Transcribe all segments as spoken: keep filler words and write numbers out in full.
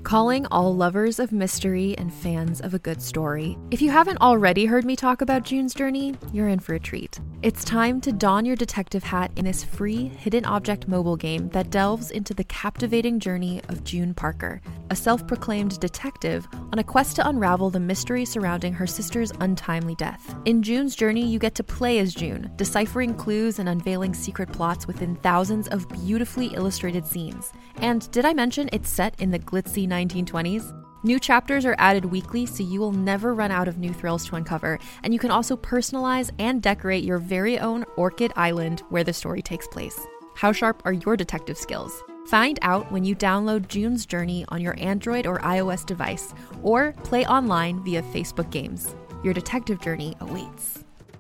Calling all lovers of mystery and fans of a good story. If you haven't already heard me talk about June's Journey, you're in for a treat. It's time to don your detective hat in this free hidden object mobile game that delves into the captivating journey of June Parker, a self-proclaimed detective on a quest to unravel the mystery surrounding her sister's untimely death. In June's Journey, you get to play as June, deciphering clues and unveiling secret plots within thousands of beautifully illustrated scenes. And did I mention it's set in the glitzy nineteen twenties? New chapters are added weekly, so you will never run out of new thrills to uncover, and you can also personalize and decorate your very own Orchid Island where the story takes place. How sharp are your detective skills? Find out when you download June's Journey on your Android or iOS device, or play online via Facebook Games. Your detective journey awaits.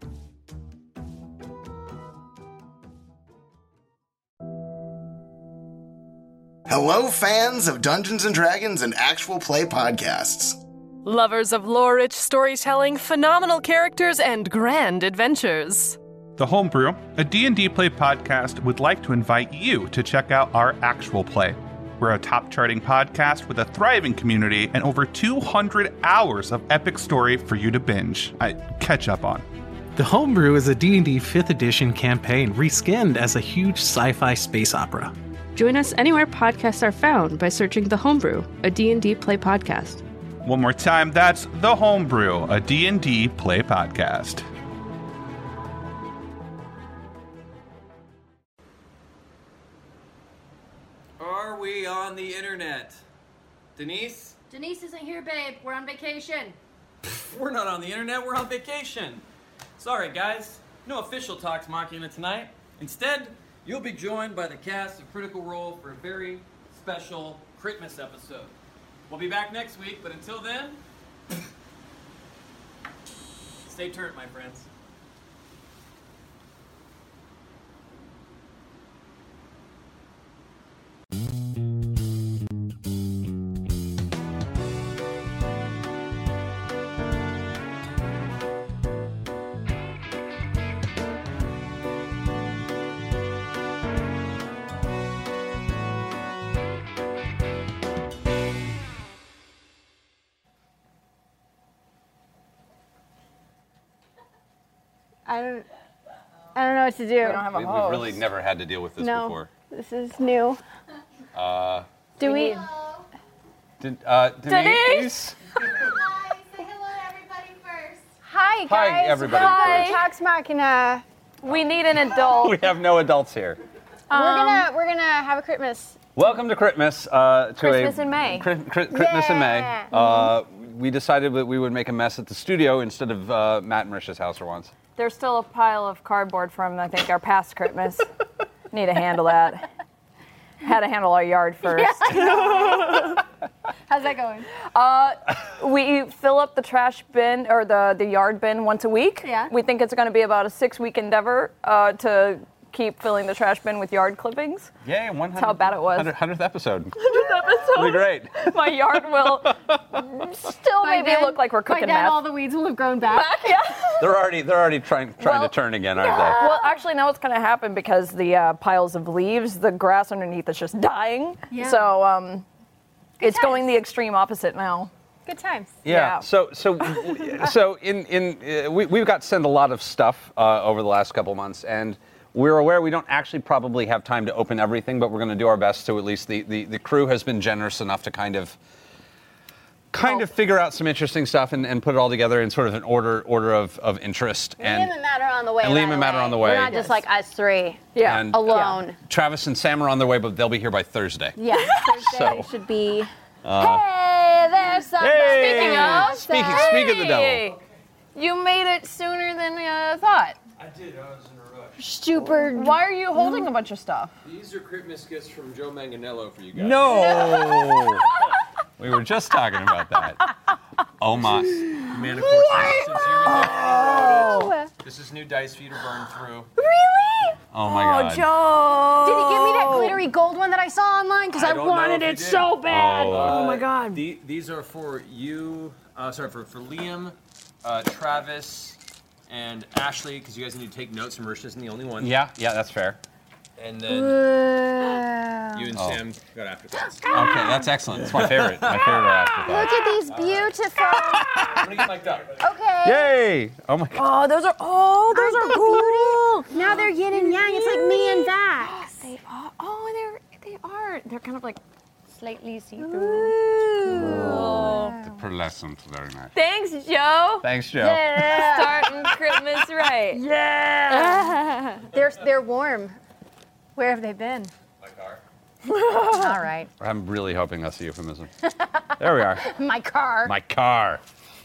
Hello, fans of Dungeons and Dragons and actual play podcasts. Lovers of lore-rich storytelling, phenomenal characters, and grand adventures. The Homebrew, a D and D play podcast, would like to invite you to check out our actual play. We're a top-charting podcast with a thriving community and over two hundred hours of epic story for you to binge. I catch up on. The Homebrew is a D and D fifth edition campaign reskinned as a huge sci-fi space opera. Join us anywhere podcasts are found by searching The Homebrew, a D and D play podcast. One more time, that's The Homebrew, a D and D play podcast. Are we on the internet? Denise? Denise isn't here, babe. We're on vacation. We're not on the internet, we're on vacation. Sorry, guys. No official Talks Machina tonight. Instead, you'll be joined by the cast of Critical Role for a very special Christmas episode. We'll be back next week, but until then, stay turned, my friends. I don't, I don't know what to do. We don't have a we, host. We've really never had to deal with this no, before. This is new. Uh, do we? Did, uh, Denise? Denise? Hi, say hello to everybody first. Hi, guys. Hi, everybody. Hi. Talks Machina. We need an adult. We have no adults here. Um, we're gonna we're gonna have a Christmas. Welcome to Christmas. Uh, to Christmas a, in May. Cri- cri- Christmas yeah. in May. Uh, we decided that we would make a mess at the studio instead of uh, Matt and Marisha's house for once. There's still a pile of cardboard from, I think, our past Christmas. Need to handle that. Had to handle our yard first. Yeah. How's that going? Uh, we fill up the trash bin, or the, the yard bin, once a week. Yeah. We think it's going to be about a six-week endeavor uh, to keep filling the trash bin with yard clippings. Yay, one hundred. That's how bad it was. hundredth episode. hundredth episode. It'll be great. My yard will still By maybe then, look like we're cooking by then meth. all the weeds will have grown back. Yeah. They're already they're already trying trying Well, to turn again, aren't Well, actually, now what's going to happen because the uh, piles of leaves, the grass underneath is just dying. Yeah. So um, it's times. going the extreme opposite now. Good times. Yeah. Yeah. So so so in in uh, we we've got sent a lot of stuff uh, over the last couple months, and we're aware we don't actually probably have time to open everything, but we're going to do our best to at least the, the, the crew has been generous enough to kind of kind Oh. of figure out some interesting stuff and, and put it all together in sort of an order order of, of interest. And Liam and Matt are on the way. and by Liam and the Matt are way. on the way. We're not just like us three. Yeah. And Alone. Travis and Sam are on their way, but they'll be here by Thursday. Yeah. Thursday So, should be. Uh, hey, there's something. Hey! Speaking of, Speaking- speak of the devil. You made it sooner than I thought. I did, I was in a rush. Stupid. Why are you holding a bunch of stuff? These are Christmas gifts from Joe Manganiello for you guys. No! We were just talking about that. Oh my. Man, of course, since you're in there, Oh. this is new dice for you to burn through. Really? Oh my god. Joe! Did he give me that glittery gold one that I saw online? Because I, I don't know wanted if it he did. so bad. Oh. Oh my god. The, these are for you, uh, sorry, for, for Liam, uh, Travis, and Ashley, because you guys need to take notes, and Marisha isn't the only one. Yeah, yeah, that's fair. and then Whoa. you and Oh. Sam got afterthoughts. Okay, that's excellent. It's my favorite. My favorite afterthought. Look at these beautiful. I'm gonna get mic'd up. Okay. Yay! Oh my god. Oh, those are oh, those Aren't are cool. they beautiful? Now they're yin and yang. It's like me and Vax. They are. Oh, they're they are. They're kind of like slightly see-through. Cool. The pearlescent, very nice. Thanks, Joe. Thanks, Joe. Yeah. Starting Christmas right. Yeah. they're they're warm. Where have they been? My car. All right. I'm really hoping that's a euphemism. There we are. My car. My car.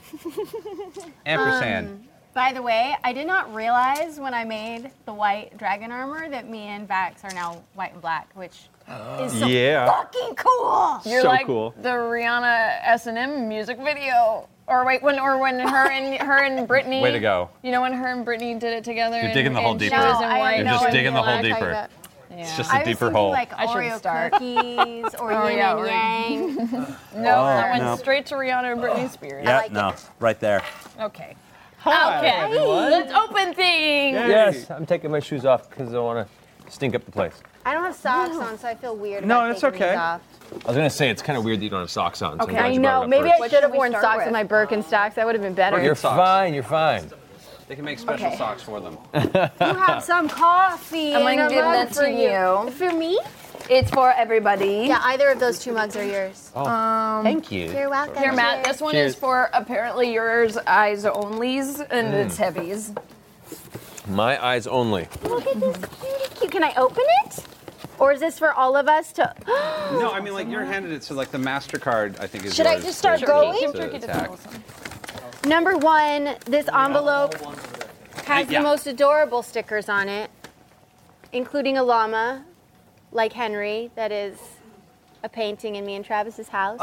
Ampersand. Um, by the way, I did not realize when I made the white dragon armor that me and Vax are now white and black, which is so Yeah. fucking cool. You're So like cool. the Rihanna S and M music video. Or wait, when or when her and her and Britney. Way to go. You know when her and Britney did it together. You're and- digging the hole and deeper. she was No, in I white. have You're just no digging the idea hole what you're talking deeper. about. Yeah. It's just I a was deeper thinking hole. like I should Oreo start. cookies or Oh, yin yeah, and or- yang. No, that went no. straight to Rihanna and Britney Spears. Yeah, like no, it. right there. Okay. Hi, okay. everyone. Let's open things. Yes, I'm taking my shoes off because I don't want to stink up the place. I don't have socks on, so I feel weird No, about that's taking okay. these off. I was gonna say it's kind of weird that you don't have socks on. So Okay. I'm glad I you brought it No, up maybe first. I should have should we worn start socks with? with my Birkenstocks. That would have been better. You're Socks. fine. You're fine. They can make special Okay. socks for them. You have some coffee. I'm in gonna a give mug that for to you. For me? It's for everybody. Yeah, either of those two mugs are yours. Um, Thank you. You're welcome. Here, Matt. Cheers. This one Cheers. is for apparently yours, eyes onlys, and Mm. it's heavies. My eyes only. Look at this cutie cute. Can I open it? Or is this for all of us to? No, I mean like you're handed it, so like the MasterCard I think is Should I yours just start to- going? to Give Turkey to attack. Wilson. Number one, this envelope has Yeah. the most adorable stickers on it, including a llama, like Henry, that is a painting in me and Travis's house.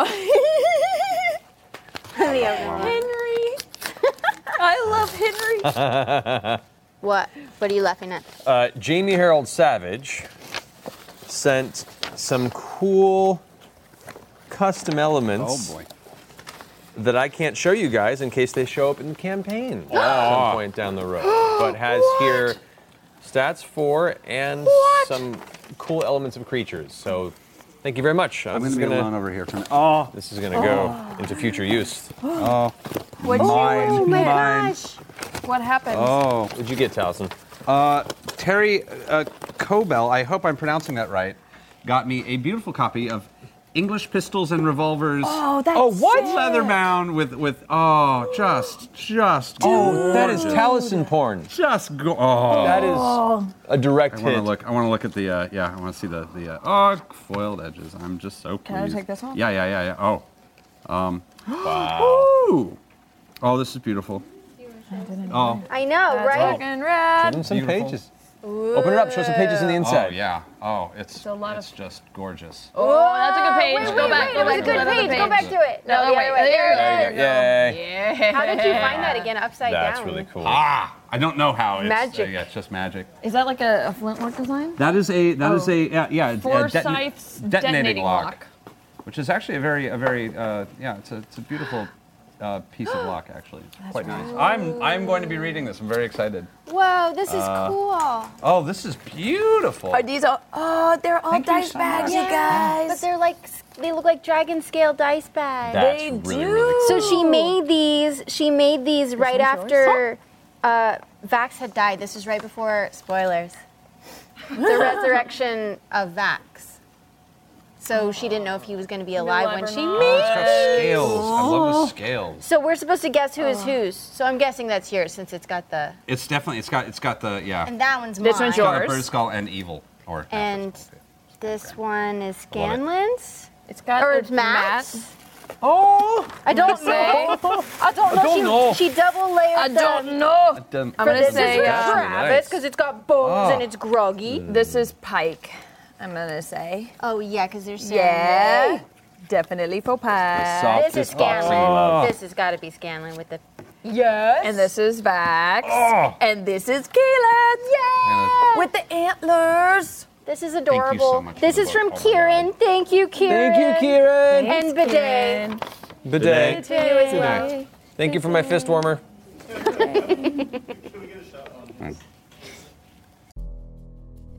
The other one. Henry. I love Henry. What? What are you laughing at? Uh, Jamie Harold Savage sent some cool custom elements Oh boy. that I can't show you guys in case they show up in the campaign at some point down the road. But has here stats for and some cool elements of creatures. So thank you very much. Uh, I'm this gonna is be gonna- alone over here for a minute. Oh, This is gonna go into future use. oh, What'd you- mine, Oh my mine. gosh! What happened? Oh, What'd you get, Taliesin? uh, Terry uh, Cobell, I hope I'm pronouncing that right, got me a beautiful copy of English Pistols and Revolvers. Oh, that's Oh, what? Leather bound with with oh, just just Oh, that is gorgeous. Taliesin porn. Just go. Oh, That is a direct I want hit. to look. I want to look at the. Uh, yeah, I want to see the the. Uh, oh, foiled edges. I'm just so Can I pleased. take this off? Yeah, yeah, yeah, yeah. Oh. Um. Wow. Ooh. Oh, this is beautiful. Oh. I know, right? Fucking rad. Show them some Beautiful. pages. Open it up. Show some pages on the Oh inside. yeah. Oh, it's a lot it's just gorgeous. Oh, that's a good page. Wait, go wait, back. wait, go it was back a good to page. the Go back to it. No, the wait, other way. there There you it go. is. Yay. Yeah. How did you find that again? Upside That's down. really cool. Ah, I don't know how. It's, Magic. Uh, yeah, it's just magic. Is that like a, a flintlock design? That is a. That is Oh. a. Yeah, yeah. a detona- Forsyth's detonating, detonating lock, lock. which is actually a very, a very. Uh, yeah, it's a, it's a beautiful uh, piece of lock actually. It's quite nice. I'm, I'm going to be reading this. I'm very excited. Whoa, this is Uh, cool. Oh, this is beautiful. Are these all? Oh, they're all Thank you dice so bags, much. you guys. But they're like, they look like dragon scale dice bags. That's They really, do. really cool. So she made these. She made these right one's after uh, Vax had died. This was right before spoilers. The resurrection of Vax. So she didn't know if he was going to be alive when alive or she not. made. It's got scales. I love the scales. So we're supposed to guess who is whose. So I'm guessing that's yours since it's got the. It's definitely. It's got. It's got the. Yeah. And that one's This mine. one's It's got a yours. bird skull and evil. Or. And this one is Scanlan's. It's got Or the it's Matt's. Oh! I don't say. know. I don't know. don't she, know. she double layered I them. don't know. Dum- I'm For gonna this say is uh, really Travis nice. because it's got bones Oh. and it's groggy. this is Pike. I'm gonna say. Oh yeah, because there's Yeah. Definitely for Pike. soft- This is Softest boxing Scanlan. glove. This has got to be Scanlan with the. Yes. And this is Vax. Oh. And this is Keelan. And With the antlers. This is so adorable. much for this the is book. from Oh my Kieran. Thank you, Kieran. Thank you, Kieran. And Bidet. Bidet. To you as well. Thank you for my fist warmer.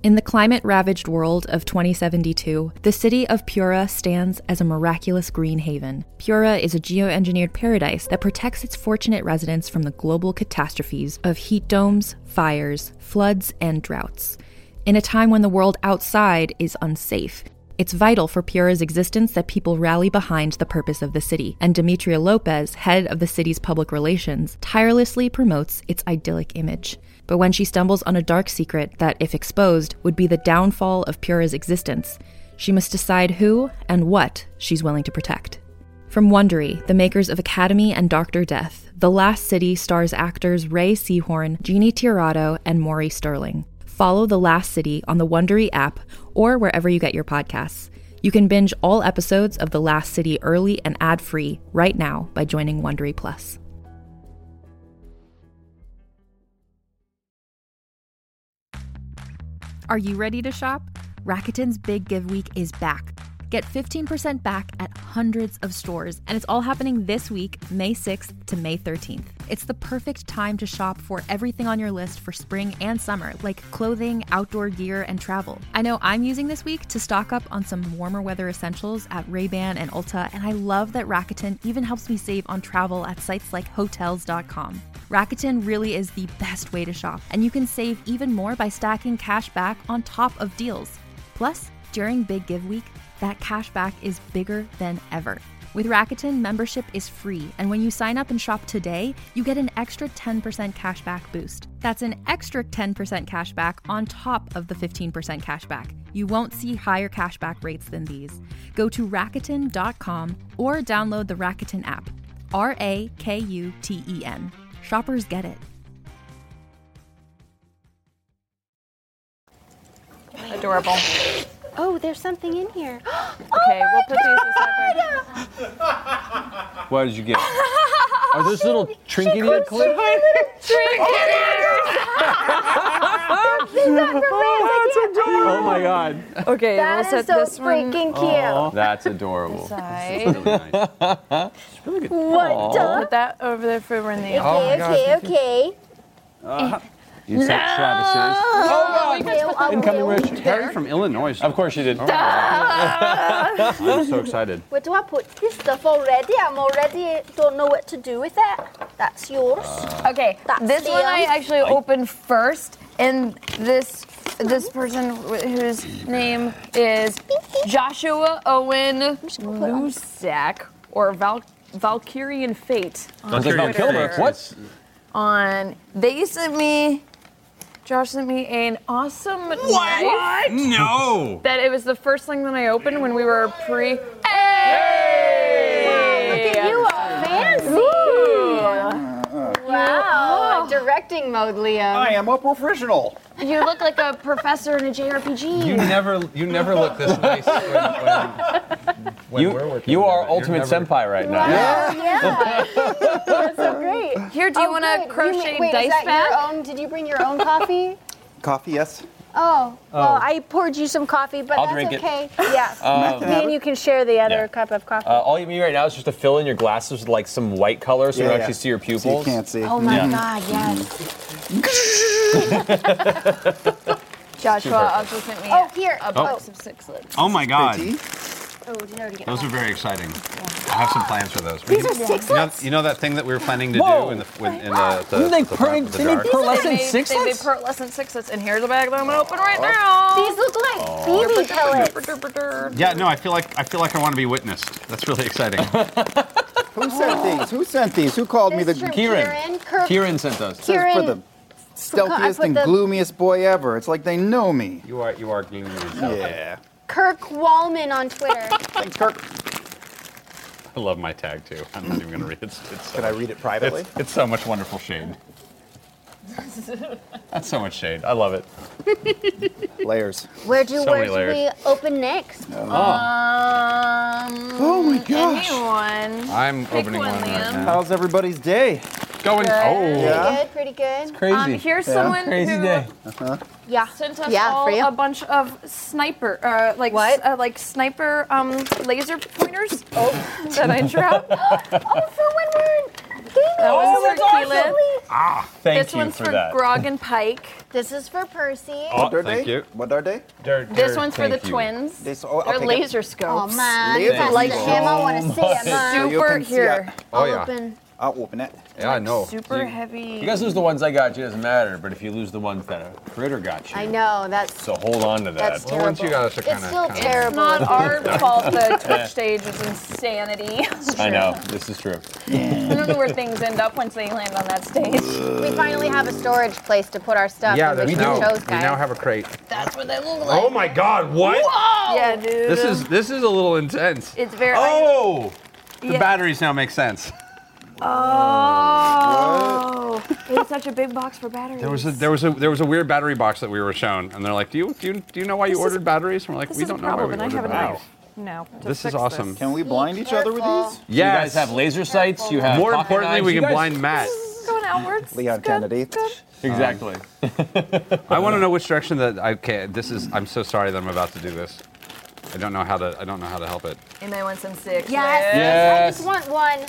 In the climate-ravaged world of twenty seventy-two, the city of Pura stands as a miraculous green haven. Pura is a geoengineered paradise that protects its fortunate residents from the global catastrophes of heat domes, fires, floods, and droughts. In a time when the world outside is unsafe, it's vital for Pura's existence that people rally behind the purpose of the city, and Demetria Lopez, head of the city's public relations, tirelessly promotes its idyllic image. But when she stumbles on a dark secret that, if exposed, would be the downfall of Pura's existence, she must decide who and what she's willing to protect. From Wondery, the makers of Academy and Doctor Death, The Last City stars actors Ray Seahorn, Jeannie Tirado, and Maury Sterling. Follow The Last City on the Wondery app or wherever you get your podcasts. You can binge all episodes of The Last City early and ad-free right now by joining Wondery Plus. Are you ready to shop? Rakuten's Big Give Week is back. Get fifteen percent back at hundreds of stores, and it's all happening this week, May sixth to May thirteenth. It's the perfect time to shop for everything on your list for spring and summer, like clothing, outdoor gear, and travel. I know I'm using this week to stock up on some warmer weather essentials at Ray-Ban and Ulta, and I love that Rakuten even helps me save on travel at sites like hotels dot com. Rakuten really is the best way to shop, and you can save even more by stacking cash back on top of deals. Plus, during Big Give Week, that cash back is bigger than ever. With Rakuten, membership is free, and when you sign up and shop today, you get an extra ten percent cash back boost. That's an extra ten percent cash back on top of the fifteen percent cash back. You won't see higher cash back rates than these. Go to Rakuten dot com or download the Rakuten app. R A K U T E N. Shoppers get it. Adorable. Oh, there's something in here. Okay, we'll put these aside. What did you get? Are those little trinket clips? Oh my god. Okay, That we'll is set so this one freaking cute. That's adorable. aside. It's really nice. It's really good. What Aw. the? Put that over there for when the. Oh my Okay, gosh. okay, okay. Uh, you take Travis's. Oh, God. Incoming Rich. Harry from Illinois. Of course you did. I'm so excited. Where do I put this stuff already? I'm already don't know what to do with it. That's yours. Okay, That's this one I Sam's. actually opened first, and this this person wh- whose name is Joshua Owen Lusak, or Val- Valkyrian Fate. on Sounds like Val Twitter. Kilmer. What? On they sent me. Josh sent me an awesome knife. No. That it was the first thing that I opened when we were pre. Hey! Look at you, all fancy. Ooh. Wow, directing mode, Liam. I am a professional. You look like a professor in a J R P G. You never, you never look this nice when, when, when You- we're working you are together. You're ultimate never- senpai right now. Wow, yeah. That's so great. Here, do you Oh, want good. a You crochet mean- wait, dice is that bag? your own? Did you bring your own coffee? Coffee, yes. Oh, well, I poured you some coffee, but I'll that's drink it. okay. Yeah. Um, Me and you can share the other yeah. cup of coffee. Uh, all you need right now is just to fill in your glasses with like some white color so you Yeah, don't yeah. actually see your So you pupils. can't see. oh my yeah. God, yes. Joshua also sent me Oh, here. a Oh. box of sixlets. Oh my God. Tea? Oh, did you already get Those that? are very exciting. I have some plans for those. These are You know, sixlets? you know that thing that we were planning to Whoa. do in the when, in the, the, They the, per- the they need dark? per- Pearlescent They made, they made sixlets? pearlescent sixlets, and here's a bag that I'm gonna open right now. These look like baby pellets. Yeah, no, I feel like I feel like I want to be witnessed. That's really exciting. Who sent these? Who sent these? Who called me the? This is from Kieran. Kieran. Kirk. Kieran sent us. Says for Kieran. the stealthiest put and the- gloomiest boy ever. It's like they know me. You are you are gloomy yourself. Yeah. Kirk Wallman on Twitter. Thanks, Kirk. I love my tag too. I'm not even gonna read it. It's, it's so Can I read it privately? It's, it's so much wonderful shade. That's so much shade. I love it. Layers. Where do So where many do layers. we open next? Um, Oh my gosh. anyone. I'm Pick opening one, one right Liam. now. How's everybody's day? Going. Good. Oh. Yeah. Good, pretty good. Crazy. Um, here's Yeah. someone Crazy who day. Yeah. sent us Yeah, all for you. a bunch of sniper, uh, like What? s- uh, like sniper um, laser pointers. Oh, that I dropped. Oh, for when we're gaming That Oh, one's for that's Keelan. Ah, thank This you one's for for that. Grog and Pike. This is for Percy. Oh, What are thank they? you. What are they? They're- This they're- one's for the thank you. twins. This, oh, I'll They're take it. laser scopes. Oh man, Laser pass light it to show. him. I want to see it, So man. you Super can see here. it. Oh, I'll yeah. open. I'll open it. Yeah, I know. Super You- heavy. You guys lose the ones I got you, doesn't matter. But if you lose the ones that a critter got you, I know that's so hold on to that. that's Well, once terrible. you got us, are It's kinda- still kinda- terrible. It's not our fault the Twitch stage is insanity. I know. This is true. I don't know where things end up once they land on that stage. We finally have a storage place to put our stuff. Yeah, in there's the now, shows, we guys. now have a crate. That's what they look like. Oh my God! What? Whoa! Yeah, dude. This is this is a little intense. It's very. Oh! The Yeah. batteries now make sense. Oh. It's such a big box for batteries. There was a there was a there was a weird battery box that we were shown, and they're like, "Do you do you, do you know why you This is- ordered batteries?" And we're like, This "We is a don't know why problem, we and I ordered have a batteries." knife. No. to This is fix awesome. Can we blind each other with these? You guys have laser sights. You have. More pocket importantly, knives. we You can guys- blind Matt. This is going outwards. Leon Good, Kennedy. good. Exactly. I want to know which direction that I okay. This is. I'm so sorry that I'm about to do this. I don't know how to. I don't know how to help it. You may want some six. Yes. Yes. I just want one.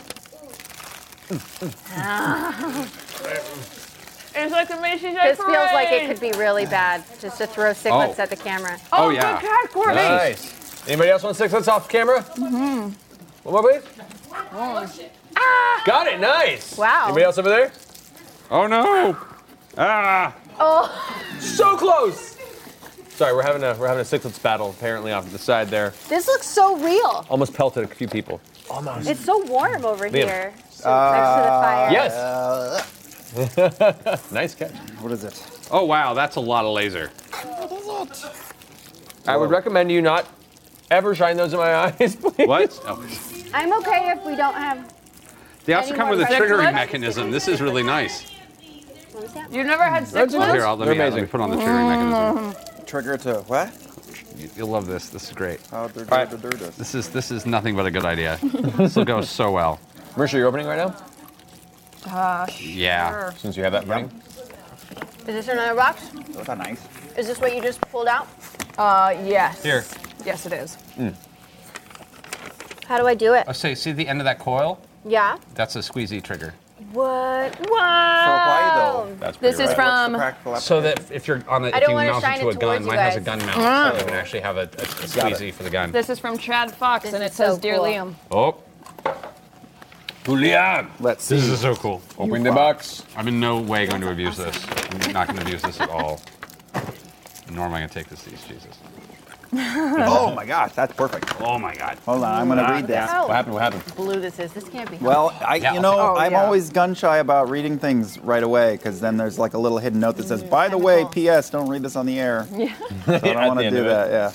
It's like a Macy's This feels like it could be really bad, just to throw cichlids Oh. at the camera. Oh, Oh, yeah. good catch, Courtney. Nice. Anybody else want six let's off camera? Mm-hmm. One more, please. Ah! Got it. Nice. Wow. Anybody else over there? Oh no! Ah! Oh, So close. Sorry, we're having a we're having a sixlets battle apparently off to the side there. this looks so real. Almost pelted a few people. Almost. It's so warm over Liam. here. next to the fire. Yes. Uh, Nice catch. what is it? Oh wow, that's a lot of laser. What is it? I would recommend you not ever shine those in my eyes, please. What? Oh. I'm okay if we don't have. They also Any come more with a six triggering left? mechanism. This is really nice. What was that? You've never had six Oh, here, ones? I'll, let, They're me, uh, let me amazing. put on the triggering mechanism. Trigger to what? You, you'll love this. This is great. How do right. do do this? This is this is nothing but a good idea. This will go so well. Marisha, you're opening right now? Uh, Yeah. Since you have that running? Is this another box? Those are nice. Is this what you just pulled out? Uh, yes. Here. Yes, it is. How do I do it? Oh, say, see the end of that coil? Yeah. That's a squeezy trigger. What? For why though? That's This pretty is rad. from. What's the practical So application? that if you're on the, I if don't you wanna mount shine it to it a gun, towards mine you has a guys. gun mount, so you can actually have a, a, a squeezy for the gun. This is from Chad Fox, This and is it says, so "Dear cool. Liam." Oh, Julian. Let's see. this is so cool. Opening the box. I'm in no way going to abuse this. I'm not going to abuse this at all. Nor am I going to take this to these Jesus. Oh my gosh, that's perfect. Oh my God. Hold on, I'm gonna read this. How What happened? What happened? blue this is. This can't be. Well, I, Yeah, you I'll know, take it. Oh, I'm yeah. always gun shy about reading things right away because then there's like a little hidden note that says, "By the way, P S Don't read this on the air." Yeah. So I At don't want the to end do of it. that.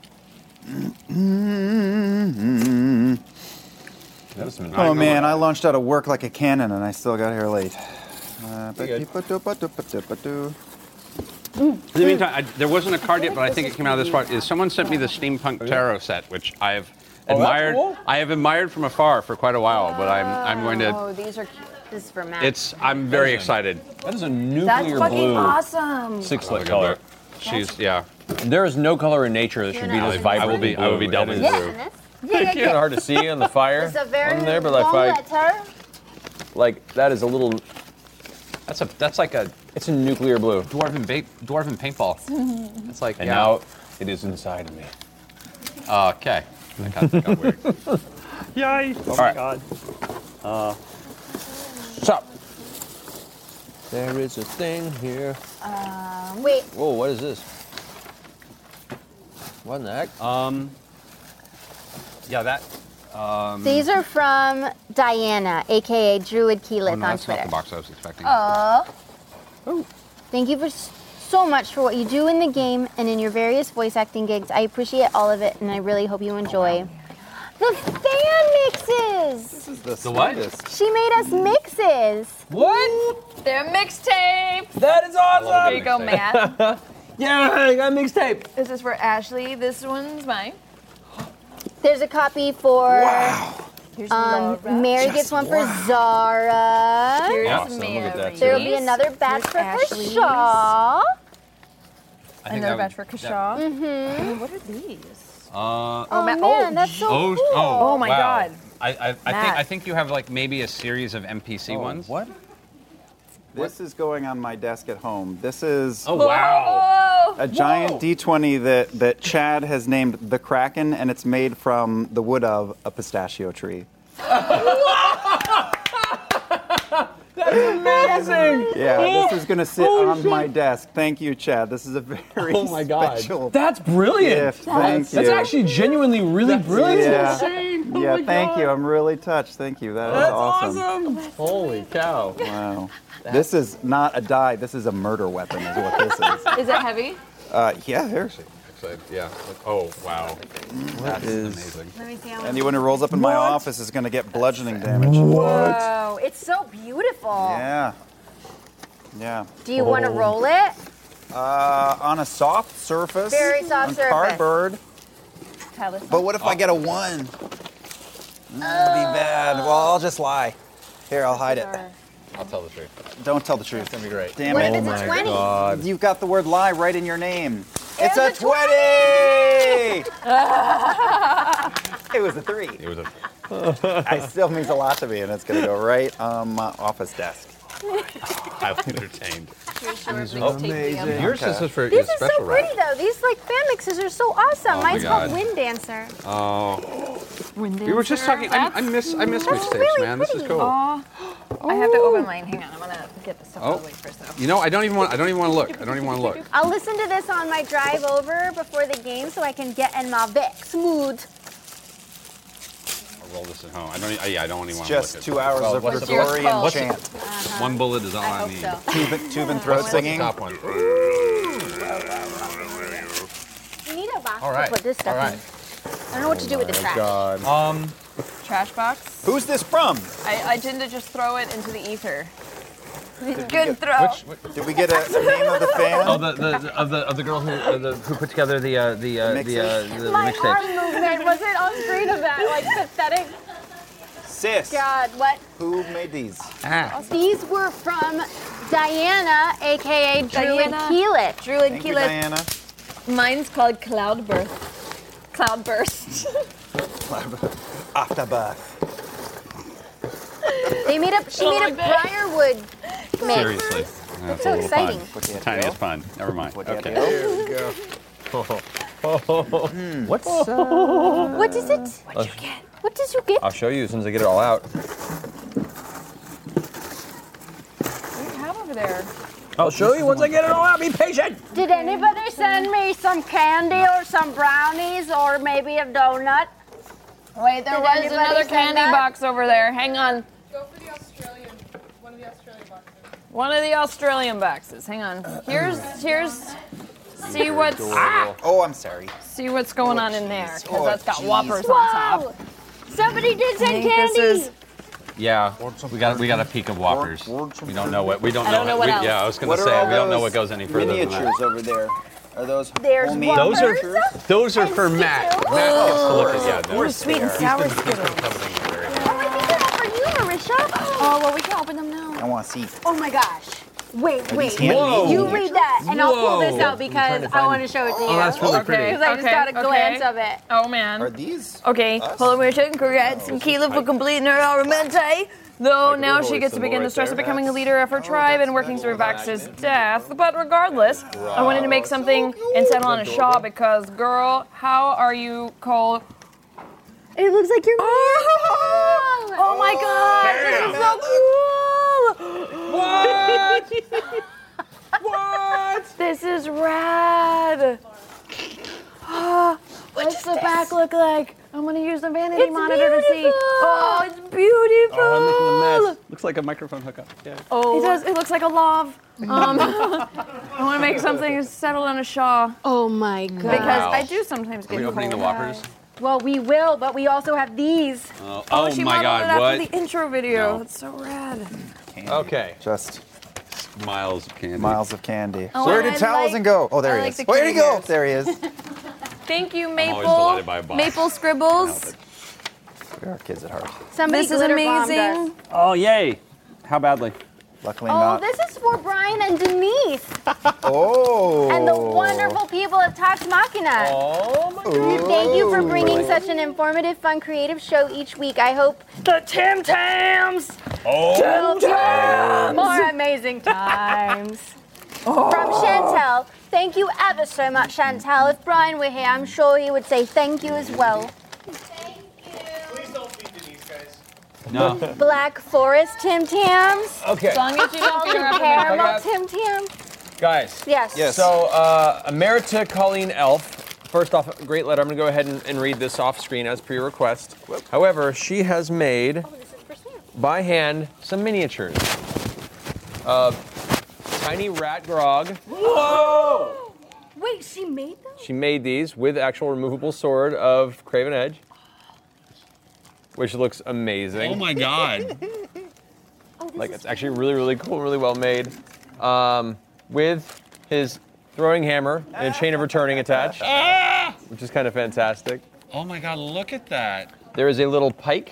Yeah. That was some Oh man, I launched out of work like a cannon and I still got here late. Uh, good. ba-dee-ba-doo-ba-doo-ba-doo. In the meantime, I, there wasn't a card yet, but I think it came out of this part. Is someone sent me the Steampunk Tarot set, which I've Oh, that's admired. cool. I have admired from afar for quite a while, but I'm I'm going to. Oh, these are cute. This is for Matt. It's I'm very excited. That is a That's nuclear fucking blue awesome. six-lit color. She's yeah. There is no color in nature that should be know, this I vibrant. will be- I will be blue. doubling That is blue. yeah, and this. It's kind of hard to see on the fire It's a very on there, but like, long I, letter. like that is a little. That's a that's like a It's a nuclear blue. dwarven ba- dwarven paintball. It's like And yeah. now it is inside of me. Uh, okay. That got, that got weird. Yay! Oh my right. god. Uh. So. There is a thing here. Um, wait. Whoa! What is this? What in the heck? Um. Yeah, that. Um, These are from Diana, aka Druid Keyleth oh, no, on that's not Twitter. the box I was expecting. Oh. Thank you for s- so much for what you do in the game and in your various voice acting gigs. I appreciate all of it, and I really hope you enjoy. The fan mixes! This is the, The what? sweetest. She made us mixes. What? They're mixtapes. That is awesome! There you go, Matt. Yeah, I got a mixtape. This is for Ashley. This one's mine. There's a copy for. Here's Um, Laura. Mary gets one for Zara. Here's Awesome, look at Mary. that, There will be another batch Here's for Ashley's. Kashaw. I think Another that batch for would- Kashaw. Mm-hmm. What are these? Uh, Oh, ma- man, that's so oh, cool. oh, Oh my wow. God. I, I, I think Matt. I think you have like maybe a series of N P C Oh, ones. What? This is going on my desk at home. This is Oh wow! a giant Whoa. D twenty that, that Chad has named the Kraken, and it's made from the wood of a pistachio tree. That's amazing! Yeah, this is going to sit Holy on shit. my desk. Thank you, Chad. This is a very Oh my god! special That's brilliant. gift. Thank That's you. actually genuinely really brilliant. yeah, insane. Oh yeah my thank God. you. I'm really touched. Thank you. That is That's awesome. awesome. Holy cow! Wow. This is not a die. This is a murder weapon, is what this is. Is it heavy? Uh, yeah, there's. Yeah. Oh wow. That is amazing. Let me see how Anyone who rolls up in my office is going to get bludgeoning damage. Whoa, it's so beautiful. Yeah. Yeah. Do you want to roll it? Uh, on a soft surface. Very soft on surface. cardboard. But what if I get a one? Mm, That'd be bad. Well, I'll just lie. Here, I'll hide it. I'll tell the truth. Don't tell the truth. It's gonna be great. Damn What it. if it's a twenty? God. You've got the word lie right in your name. It's It's a a twenty! It was a three. It was a. It still means a lot to me, and it's going to go right on my office desk. Highly entertained. Amazing. Yours Okay. is just for These is are so special pretty wrap. though. These like fan mixes are so awesome. Oh my Mine's God. called Wind Dancer. Oh. Wind We were just talking. I, I miss. I miss That's mixtapes, really man. This is pretty. cool. Aw. I have to open mine. Hang on, I'm gonna get the stuff out of the way first though. You know, I don't even want. I don't even want to look. I don't even want to look. I'll listen to this on my drive over before the game so I can get in my Vex mood. I'll roll this at home. I don't. e- uh, Yeah, I don't even It's want to look just at two hours Well, of what's the- Gregorian what's the- chant. Uh-huh. One bullet is all I, I hope need. so. Tube, tube and throat What's the singing. top one? You need a box All right. to put this stuff All right. in. I don't know what to do with the trash. God. Um. Trash box. Who's this from? I, I tend to just throw it into the ether. Good get- throw. Did we get a, a name of the fan? Oh, the, the, the of the of the girl who uh, the, who put together the uh, the uh, the, uh, the My mixtape. arm movement was it on screen of that like pathetic? Sis. God, what? Who made these? Ah. These were from Diana, aka Druid Diana. Keelet. Druid Thank you, Keelet. Diana. Mine's called Cloudburst. Cloudburst. Afterbath. They made up. She Oh, made like a that. briarwood mix. Seriously. That's so a little exciting. Fun. Tiniest fun. Never mind. Okay. There we go. What's uh, What is it? What'd you get? What did you get? I'll show you as soon as I get it all out. What do you have over there? I'll show you once I get it all out. Be patient. Did anybody send me some candy or some brownies or maybe a donut? Wait, there Did was anybody another send candy that? box over there. Hang on. Go for the Australian, one of the Australian boxes. One of the Australian boxes. Hang on. Here's here's. See what's Oh, I'm sorry. see what's going on in there because Oh, that's got jeez. whoppers on top. Whoa! Somebody did I send think candy. this is Yeah, we got we got a peek of Whoppers. We don't know what we don't I know. don't know what we, else. Yeah, I was gonna What are say all we don't know those what goes any further than Miniatures that. over there. Are those There's homemade Whoppers. Those are those are for Matt. Matt gets to look at yeah. Ooh, No, sweet and sour Skittles. Oh, I think they're all for you, Marisha. Oh well, we can open them now. I want to see. Oh my gosh. Wait, Are wait, these wait. handmade? You read that, and I'll pull this Whoa. out because I want to show it to you. Oh, that's really pretty. Because I just Okay, got a okay. glance of it. Oh man. Are these? Okay, us? hold on, we're checking. Congrats, and Keela for completing her Aramente. Though Like a now little she gets to symbol begin the right stress of there. becoming a leader of her tribe and working through Vax's death. But regardless, I wanted to make something and settle on a shawl because, girl, how are you called? It looks like you're. Oh, oh my God! This is so cool. What? What? This is rad. Oh, what's the back look like? I'm gonna use the vanity It's monitor to see. beautiful. Oh, it's beautiful. Oh, I'm making a mess. Looks like a microphone hookup. Yeah. Oh, it does. It looks like a love. Um, I want to make something settled on a shawl Oh my god. because Wow. I do sometimes Are get we opening the cold. Whoppers? Well, we will, but we also have these. Oh, Oh, oh she my modeled God! it after What? the intro video. No. That's so rad. Candy. Okay. Just Miles of candy. miles of candy. Oh, Where and did I Towelson like- go? Oh, there I he like is. the Where did he kitty go? hairs. There he is. Thank you, always Maple. delighted by a box. Maple Scribbles. We are kids at heart. Somebody This is glitter bombed amazing. us. Oh yay! How badly? Luckily Oh, not. this is for Brian and Denise Oh. and the wonderful people at Talks Machina. Oh my God. Thank you for bringing such an informative, fun, creative show each week. I hope the Tim Tams Oh, will Tim bring more amazing times. Oh. From Chantel, thank you ever so much, Chantel. If Brian were here, I'm sure he would say thank you as well. Please don't feed Denise, guys. No. Black Forest Tim Tams. Okay. As long as you don't feed her after Caramel midnight. Tim Tam. Guys. Yes. Yes. So, uh, Emerita Colleen Elf. First off, a great letter. I'm going to go ahead and, and read this off screen as per your request. However, she has made, by hand, some miniatures. Uh, tiny rat grog. Whoa! Wait, she made them? She made these with actual removable sword of Craven Edge, which looks amazing. Oh my god. Like, it's actually really, really cool, really well made. Um, with his throwing hammer and a chain of returning attached, Ah! which is kind of fantastic. Oh my god, look at that. There is a little pike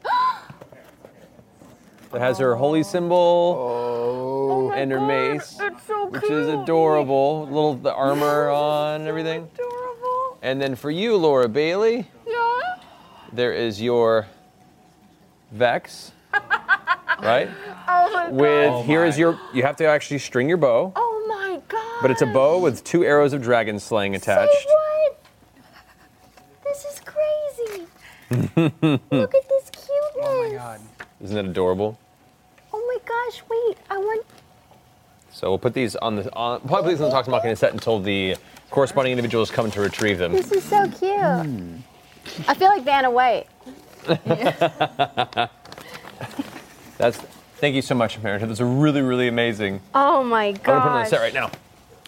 that has her holy symbol and her mace, which is adorable. Little the armor on and everything. Adorable. And then for you, Laura Bailey, Yeah. there is your Vex, right? Oh my With God. here is your. You have to actually string your bow, Oh my God. but it's a bow with two arrows of dragon slaying attached. Say what? This is crazy. Look at this cuteness. Oh my God. Isn't that adorable? Oh my gosh, wait. I want. So we'll put these on the on, probably put these on the Talks Machina set until the corresponding individuals come to retrieve them. This is so cute. I feel like Vanna White. That's. Thank you so much, Emerita. That's really, really amazing. Oh my I'm gonna put it on the gosh. set right now.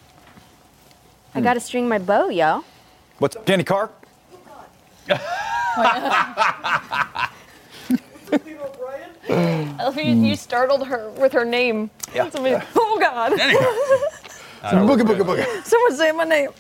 I gotta string my bow, yo. What's up, Danny Carr? I love you, you startled her with her name. Yeah. That's amazing. Oh God. Booga, booga, booga. Someone say my name.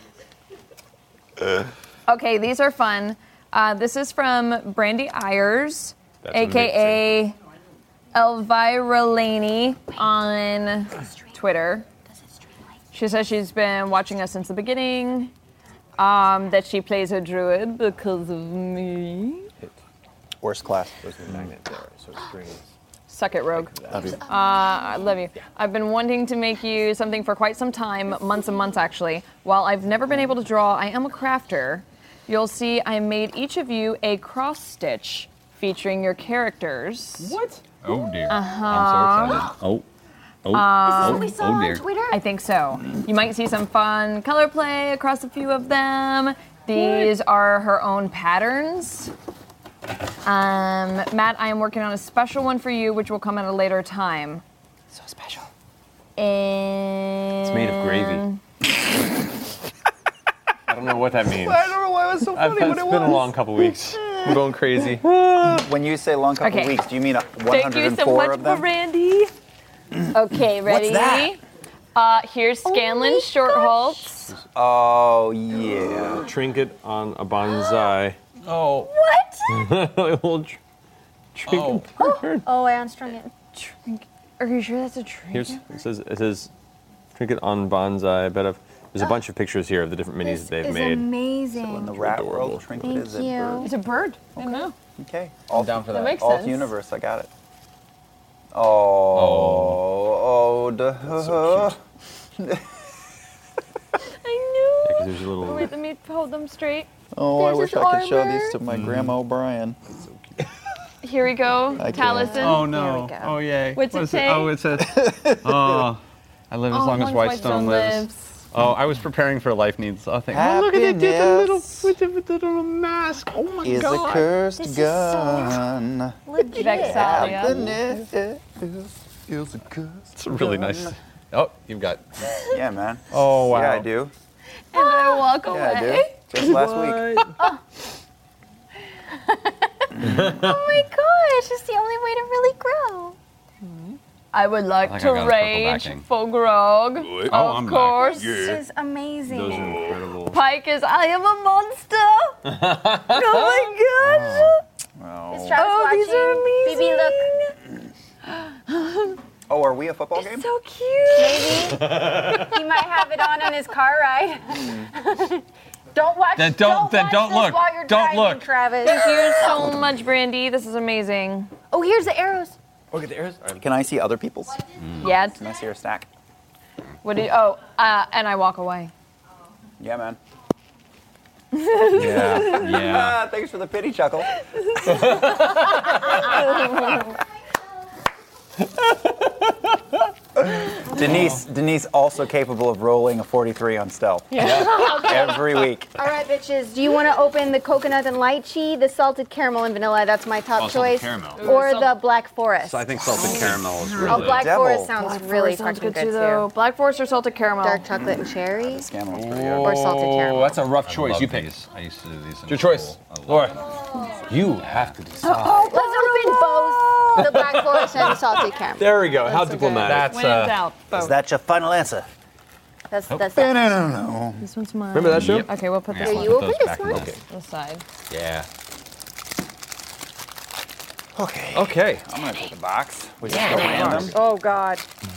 Okay, these are fun. Uh, this is from Brandy Ayers, That's aka Elvira Laney on Twitter. She says she's been watching us since the beginning. Um, that she plays a druid because of me. Worst class. There's the magnet there, so it strings. Suck it, Rogue. Love you. Uh, I love you. I've been wanting to make you something for quite some time, months and months actually. While I've never been able to draw, I am a crafter. You'll see I made each of you a cross stitch featuring your characters. What? Oh dear. Uh-huh. I'm so excited. Oh. Oh. Um, oh. we saw oh on dear. Twitter? I think so. You might see some fun color play across a few of them. These are her own patterns. Um, Matt, I am working on a special one for you, which will come at a later time. So special. And It's made of gravy. I don't know what that means. I don't know why it was so I've, funny, but it's it been was. a long couple weeks. I'm going crazy. When you say long couple Okay. weeks, do you mean one Thank hundred you so four much of for them? Randy. Okay, ready? What's that? Uh, here's Scanlan Shortholtz. Oh, yeah. Trinket on a bonsai. Oh. What? A little tr- trinket. Oh, oh, I unstrung it. Trinket. Are you sure that's a trinket? Here's it says it says trinket on bonsai. I bet of there's a bunch of pictures here of the different minis This that they've is made. amazing. In the rat world, trinket Thank is a you. bird. It's a bird. I know. Okay. All, down for That makes all sense. universe, I got it. Oh, oh, duh. so I knew. Yeah, 'cause there's a little. Oh, wait, let me hold them straight. Oh, I There's wish his I could show armor. these to my Grandma O'Brien. Here we go. I can't. Taliesin. Oh There no. we go. Oh yay. What's What it is say? Oh, it says. Oh. I live as Oh, long as long Whitestone lives. Oh, I was preparing for life needs. I think. Oh, look at it! It's a little, Happiness with a, with a little mask. Oh my is god. a cursed This is so gun. Legit. Vexalia. Happiness is a cursed It's really nice. Oh, you've got. Yeah, man. Oh wow. Yeah, I do. And then I walk Yeah, I do. away. Just last week. Oh my gosh, it's the only way to really grow. I would like I think to I got a purple rage backing. for Grog. Oh, of I'm back. course. This is amazing. Those are incredible. Pike is I am a monster. Oh my gosh. Oh. Is Travis Oh, these watching? are amazing. Phoebe, look. Oh, Oh, are we a football game? So cute. Maybe he might have it on in his car ride. Don't watch. Then don't- don't then watch don't this look. While you're Don't driving, look. Travis. Thank you so much, Brandy. This is amazing. Oh, here's the arrows. Look at the arrows. Can I see other people's? Yeah. Can I see your stack? What did? Oh, uh, and I walk away. Yeah, man. Yeah, yeah. Thanks for the pity chuckle. Denise, Denise also capable of rolling a forty-three on stealth. Yeah. Every week. All right, bitches. Do you want to open the coconut and lychee, the salted caramel and vanilla? That's my top Oh, salted choice. caramel. Or the black forest. So I think salted caramel is really. Oh, black Devil. forest sounds Black really Forest sounds fucking good, good too, though. too. Black Forest or salted caramel? Dark chocolate and cherry. Scamel's pretty Oh, Or salted caramel. that's a rough I choice. love You pick. these. I used to do these. in Your choice, school. I love Laura. them. You have to decide. Oh, let's open both the black forest and the salted caramel. There we go. How diplomatic. That's When in uh, doubt, Is both. that your final answer? That's that's No, that. no, no, no. This one's mine. Remember that show? Yep. Okay, we'll put Yeah, this Here, one you put open those this back in one? this. on the side. Yeah. Okay. Okay. I'm gonna take the box. We just go random. Oh God.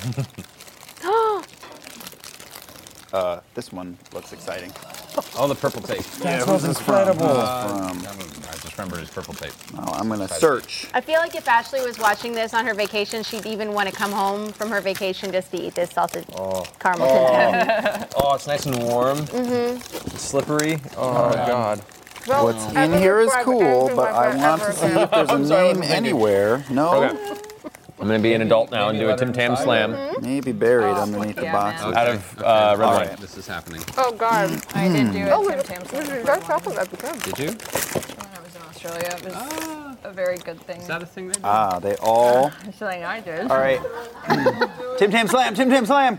Uh, this one looks exciting. Oh, the purple tape. Yeah, who's this incredible. Uh, From? that was- I just remember his purple tape. Oh, I'm gonna search. I feel like if Ashley was watching this on her vacation, she'd even want to come home from her vacation just to eat this salted Oh. caramel. Oh. Oh, it's nice and warm. Mm-hmm. It's slippery. Oh, God. What's in here is cool, but I want to see if there's a I'm sorry, I name wasn't thinking. anywhere. No? Okay. I'm going to be an adult now and do a Tim Tam Slam Maybe buried underneath the yeah, box. man. out of uh, red All wine. right. This is happening. Oh God. I did do it. Oh, Tim Tam Slam. dark chocolate, that'd be good. Did you? When I was in Australia, it was a very good thing. Is that a thing they do? Ah, they all. Something I did. All right. Tim Tam Slam, Tim Tam Slam.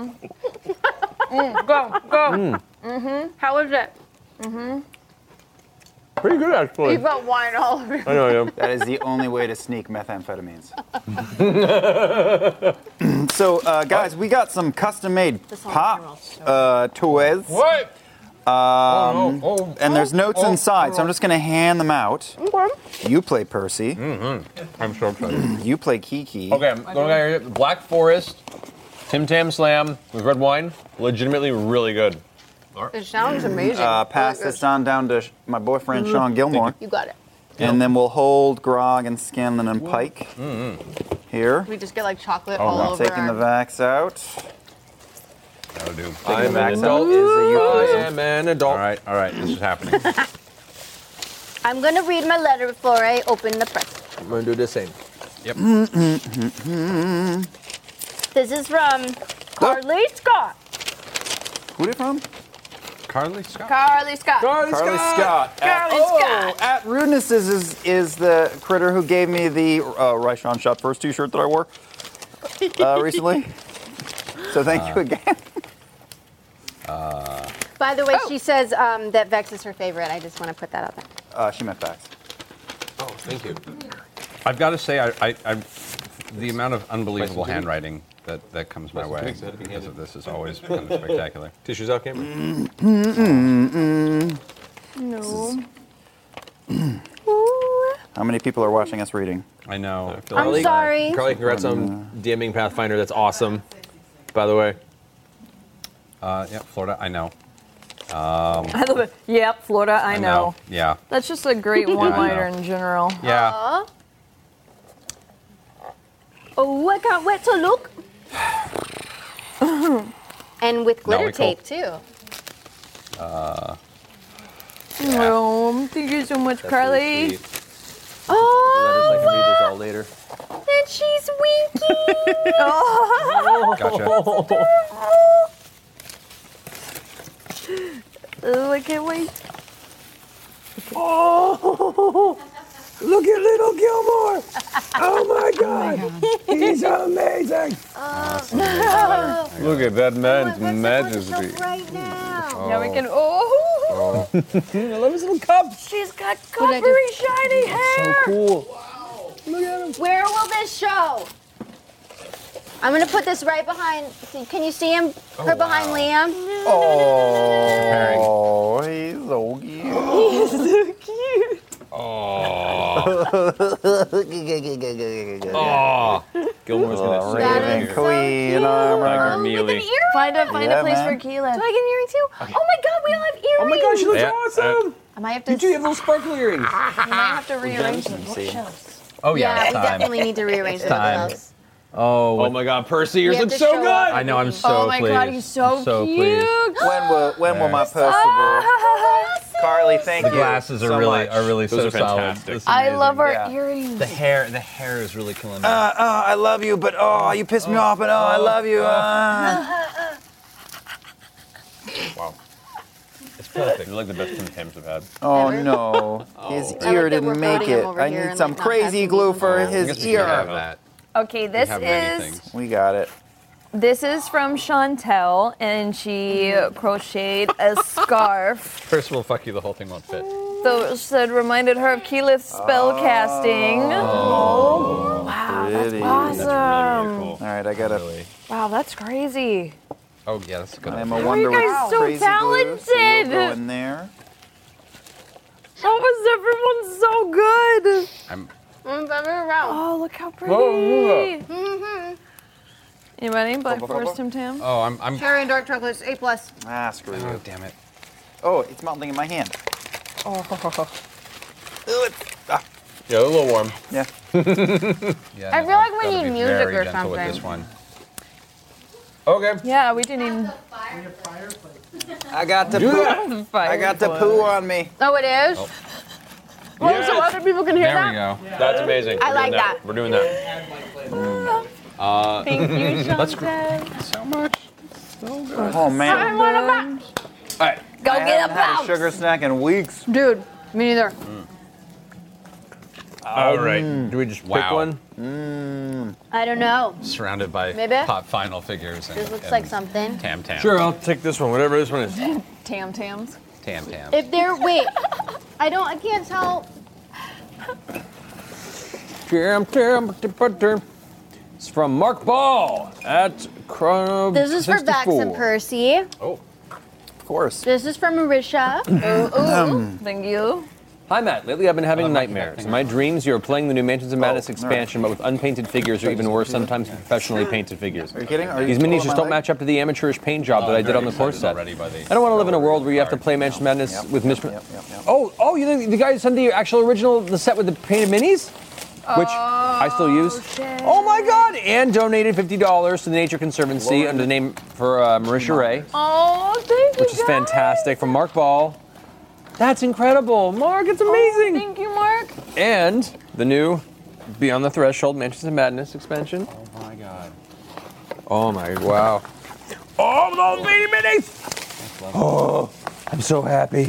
Mm, go, go. Mm-hmm. How was it? Mm-hmm. Pretty good, actually. You've got wine all over you. I know, yeah. That is the only way to sneak methamphetamines. So, uh, guys, we got some custom-made pop uh, toys. What? Um, Oh, no. Oh. and there's notes Oh. inside, so I'm just going to hand them out. You play Percy. Mm-hmm. I'm so excited. You play Kiki. Okay, I'm going here. Black Forest, Tim Tam Slam with red wine. Legitimately really good. It sounds amazing. Uh, pass this on down to sh- my boyfriend, Sean Gilmore. You got it. And then we'll hold Grog and Scanlon and Pike Mm-hmm. here. We just get like chocolate Oh, all I'm over taking the our... vax out. That'll do. Taking I'm the an vax adult. out is a I euphemism. am an adult. All right, all right. This is happening. I'm going to read my letter before I open the present. I'm going to do the same. Yep. This is from Carly Scott. Who's it from? Carly Scott. Carly Scott. Carly, Carly Scott. Carly at, Scott. Oh, at Rudeness is, is is the critter who gave me the uh, Ryshawn Shot First T-shirt that I wore uh, recently. So thank you again. Uh, By the way, she says um, that Vex is her favorite. I just want to put that out there. Uh, she meant facts. Oh, thank you. I've got to say, I, I, I, the amount of unbelievable Spicy handwriting that, that comes my Spicy way twigs, that'd be because handy. of this is always kind of spectacular. Tissues out, Cameron. Mm-mm-mm. No. How many people are watching us reading? I know. I'm Carly, sorry. Carly, congrats on DMing Pathfinder. That's awesome. By the way. Uh, yeah, Florida, I know. Um, I love it. Yep, Florida, I, I know. know. Yeah. That's just a great I one-liner know. in general. Yeah. Aw. Oh, I can't wait to look. And with glitter we cool. tape, too. Uh, Oh, thank you so much, Carly. Letters, Oh, I can read this all later. and she's winking. Oh. gotcha. Oh, I can't wait. Oh, look at little Gilmore. Oh my God. He's amazing. Look at that man's majesty. Right now. Now we can. Oh. Oh. I love his little cup. She's got What did I coppery do? shiny hair. So cool. Look at him. Where will this show? I'm gonna put this right behind. see- Can you see him? Her behind Liam. Oh, he's so cute. He's so cute. Oh. Oh. Good Gilmore's gonna Oh, say Raven here. Queen armor. Tiger Mealy. Find a find Yeah, a place man. for Keyleth. Do I get an earring too? Oh my god, we all have earrings! Oh my god, she looks Yeah, awesome! I might have to. You do have little sparkly earrings. I might have to rearrange Gems? the See. bookshelves. Oh yeah, Yeah, it's we time. definitely need to rearrange the time. bookshelves. Oh, Oh my god, Percy, yours We have looks to so show good! off. I know. I'm so Oh my pleased. god, he's so, I'm so cute. pleased. When will when will my Yes. Percival? Carly, thank The you. glasses are so really much. are really Those so are solid. fantastic. This is I amazing. love our Yeah. earrings. The hair. The hair is really killing me. Uh, uh, I love you, but oh, you pissed me off, but oh, I love you. Uh. Wow. It's perfect. You're like the best Tim Tams I've had. Oh no, his I like ear that didn't we're make voting him it. over I here need and, some like, not crazy passing glue these for around. I guess his we could have ear. that. Okay, this have many is things. We got it. this is from Chantel, and she crocheted a scarf. First, we'll fuck you. The whole thing won't fit. So it said reminded her of Keyleth's spell casting. Oh, wow, pretty. that's awesome. Really, really cool. All right, I gotta. Really. Wow, that's crazy. Oh yeah, that's good. I'm How a are wonder you guys with so crazy glue. So you'll talented? go in there. How was everyone so good? I'm. I'm very around. Oh, look how pretty. Mm-hmm. Anybody? Black Bubba, Forest bubba. Tim Tam? Oh, I'm. I'm. Cherry and dark chocolates, A plus. Ah, screw Oh you. damn it. Oh, it's melting in my hand. Oh. Ooh, it's, ah, Yeah, a little warm. yeah. Yeah, I no, feel like we gotta need be music very or gentle with something. this one. Okay. Yeah, we didn't even. I got the Do poo. that. I got the poo on me. Oh, it is? Oh. Well, Yes. so other people can hear There that? we go. That's amazing. I We're like doing that. We're doing that. Uh, Thank you, Let's Chantel. so much. Oh man. I want a box. All right. Go I get a haven't had a bounce. sugar snack in weeks. Dude, me neither. All right. Do we just pick Wow. one? Mmm. I don't know. Surrounded by Maybe? pop final figures. And, This looks and like something. Tam Tam. Sure, I'll take this one, whatever this one is. Tam Tams. Tam Tam. If they're, wait, I don't, I can't tell. Tam Tam. It's from Mark Ball at Chrono This is for Vex sixty-four. and Percy. Oh. Of course. This is from Marisha. Ooh, ooh. Thank you. Hi, Matt. Lately, I've been having Oh, nightmares. In my dreams, you are playing the new Mansions of Madness Oh, expansion, but with unpainted figures, or even worse, sometimes professionally painted figures. Are you kidding? Are you These pulling minis my just don't leg? match up to the amateurish paint job that I did on the core set. Already by the I don't want to live in a world where you have to play Mansions of Madness Yep, with yep, Mish. yep, yep, yep. Oh, oh, you think the guy who sent the actual original, the set with the painted minis? Which I still use. shit. Oh my God! And donated fifty dollars to the Nature Conservancy under the name for uh, Marisha Ray, Oh, thank you. which is fantastic, from Mark Ball. That's incredible, Mark. It's amazing. Thank you, Mark. And the new Beyond the Threshold Mansions of Madness expansion. Oh my god. Oh my, wow. Oh, those baby minis! Oh, I'm so happy.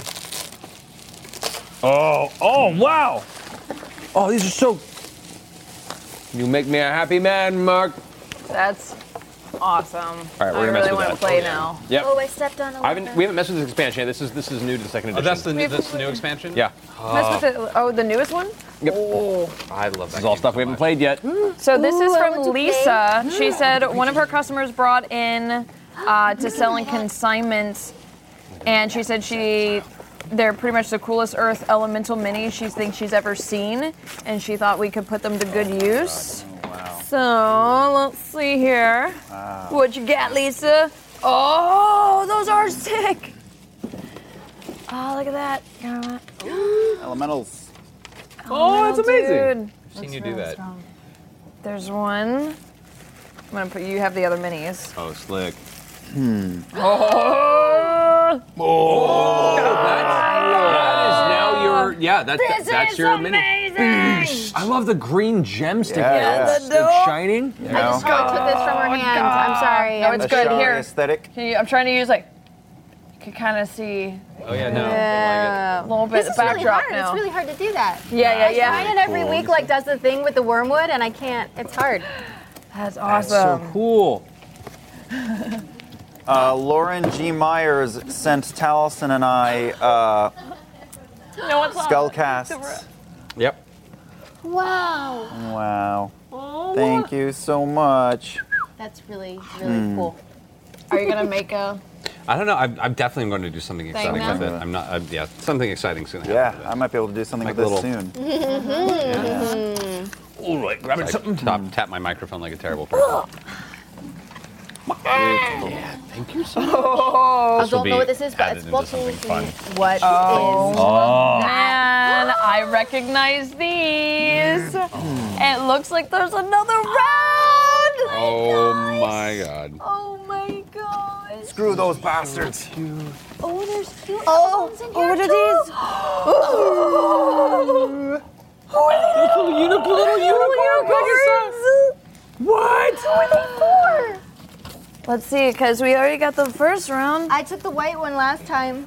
Oh, oh, wow. Oh, these are so... You make me a happy man, Mark. That's awesome. All right, we're I gonna mess really with want that. to play now. Yep. Oh, I stepped on a I haven't, we haven't messed with this expansion yet. This is, this is new to the second Oh, edition. that's the new, that's the new expansion. Yeah. Mess with it. Oh, the newest one? Yep. Oh. I love that. This is all game stuff so we haven't much. played yet. So this Ooh, is I from want to Lisa. She said one of her customers brought in uh, to sell in consignments, and she said she they're pretty much the coolest Earth Elemental minis she thinks she's ever seen, and she thought we could put them to good use. So let's see here. What you got, Lisa? Oh, those are sick. Oh, look at that. Elementals. Oh, that's amazing. Dude. I've seen you do that. There's one. I'm gonna put you have the other minis. Oh, slick. Oh, Oh, that is now your, yeah, that's, this that's is your mini. amazing. I love the green gem sticker. Yeah, It's yeah. like shining. You I know? just took this from her hand. I'm sorry. No, I'm it's A good. showy Here. aesthetic. Can you, I'm trying to use like, you can kind of see Oh yeah, no. Yeah. a little bit This of is really backdrop hard. now. It's really hard to do that. Yeah, yeah, Mine yeah. and every week like does the thing with the wormwood, and I can't. It's hard. That's That's awesome. so cool. Uh, Lauren G. Myers sent Taliesin and I uh, No, it's not. Skullcasts. Yep. Wow. Wow. Oh, Thank you so much. That's really, really cool. Are you gonna make a? I don't know. I'm, I'm definitely going to do something exciting now? with it. I'm not. I'm, yeah, something exciting's going to Yeah, happen. I might be able to do something Like with this little- soon. Ooh, like grabbing something. Top, tap my microphone like a terrible person. Yeah, thank you so much. Oh, I don't know what this is, but it's into something fun. What Oh. is Oh. Man, I recognize these. It looks like there's another round. Oh my god. Oh my god. Screw those bastards. Oh, there's cute Oh, albums in oh, here what are too. these? Oh. Who are these? Little unicorn, little unicorn. What? Who are they for? Let's see, because we already got the first round. I took the white one last time.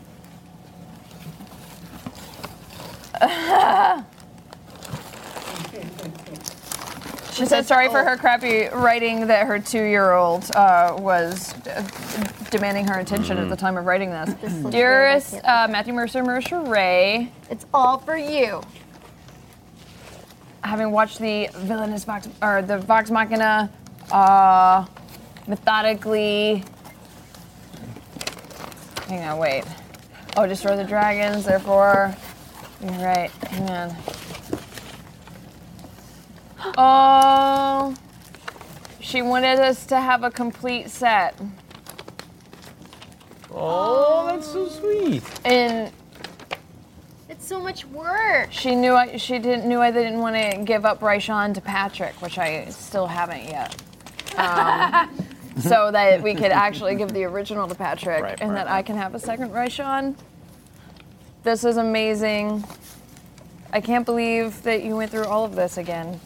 She said sorry for her crappy writing that her two-year-old uh, was uh, demanding her attention at the time of writing this. This looks Dearest good. uh, Matthew Mercer Mercer Ray, It's all for you. having watched the villainous Vox or the Vox Machina, uh, methodically. Hang on, wait. Oh, destroy the dragons. Therefore, you're right. Hang on. Oh, she wanted us to have a complete set. Oh, that's so sweet. And It's so much work. she knew I she didn't knew I didn't want to give up Raishan to Patrick, which I still haven't yet. Um, so that we could actually give the original to Patrick, Right, and right, that right. I can have a second Raishan. This is amazing. I can't believe that you went through all of this again.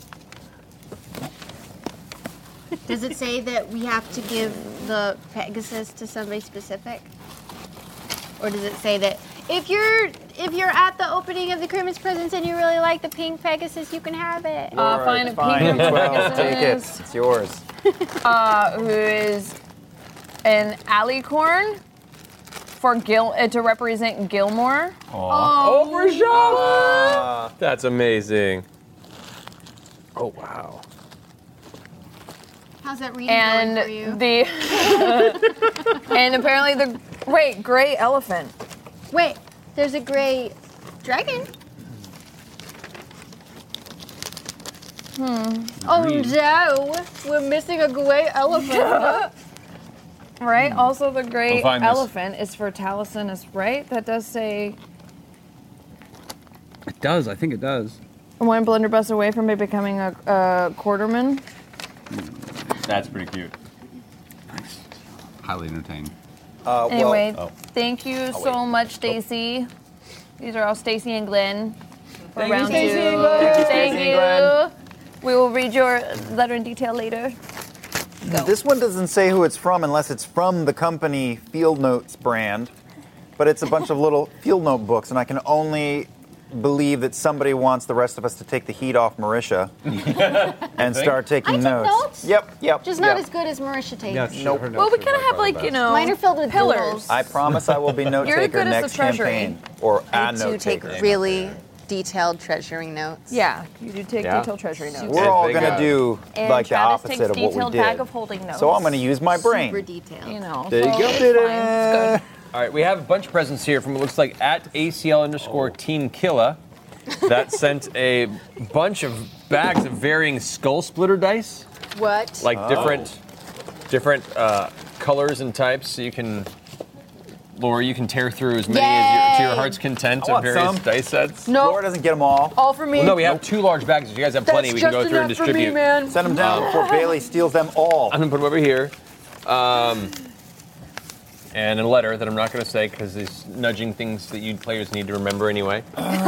Does it say that we have to give the Pegasus to somebody specific? Or does it say that if you're if you're at the opening of the Christmas presents and you really like the pink Pegasus, you can have it? Uh, All fine, right, a fine. pink twelve, take it. Pegasus. It's yours. Uh, who is an alicorn for Gil uh, to represent Gilmore. Oh, for sure. Uh, That's amazing. Oh, wow. How's that reading And going for you? the and apparently the wait gray elephant. Wait, there's a gray dragon. Hmm. Oh no, we're missing a gray elephant. Right. Also, the gray We'll find this. elephant is for Taliesin, is right. That does say It does. I think it does. one blunderbuss away from it becoming a, a quarterman. That's pretty cute. Highly entertaining. Uh, well, Anyway, oh. thank you so much, Stacy. These are all Stacy and Glenn. For Thank you, round Stacy two. and Glenn. Thank you. Thank you, Glenn. We will read your letter in detail later. this one doesn't say who it's from unless it's from the company Field Notes brand, but it's a bunch of little field note books, and I can only believe that somebody wants the rest of us to take the heat off Marisha and start taking I took notes. notes? Yep, yep. Just not yep. as good as Marisha takes. Nope. Well, we kind of have like, you know, Mine are filled with pillars. doodles. I promise I will be note You're taker good as the next treasury. campaign, or I a do note take taker. really detailed treasuring notes. Yeah, you do take Yeah. detailed treasury notes. We're all Big gonna guy. do And like the Travis opposite takes of what we detailed did. bag of holding notes. So I'm gonna use my brain. Super detailed. You know, There you so go. it's fine. It's good. All right, we have a bunch of presents here from what looks like at A C L underscore Team Killa. That sent a bunch of bags of varying skull splitter dice, What? like Oh. different, different uh, colors and types. So you can, Laura, you can tear through as many as your, to your Yay. heart's content I of want various some. dice sets. No, Laura doesn't get them all. all for me. Well, no, we have two large bags. If you guys have plenty, That's we can just go through and enough for me, distribute. man. Send them down before Bailey steals them all. I'm gonna put them over here. Um, and a letter that I'm not gonna say because it's nudging things that you players need to remember anyway.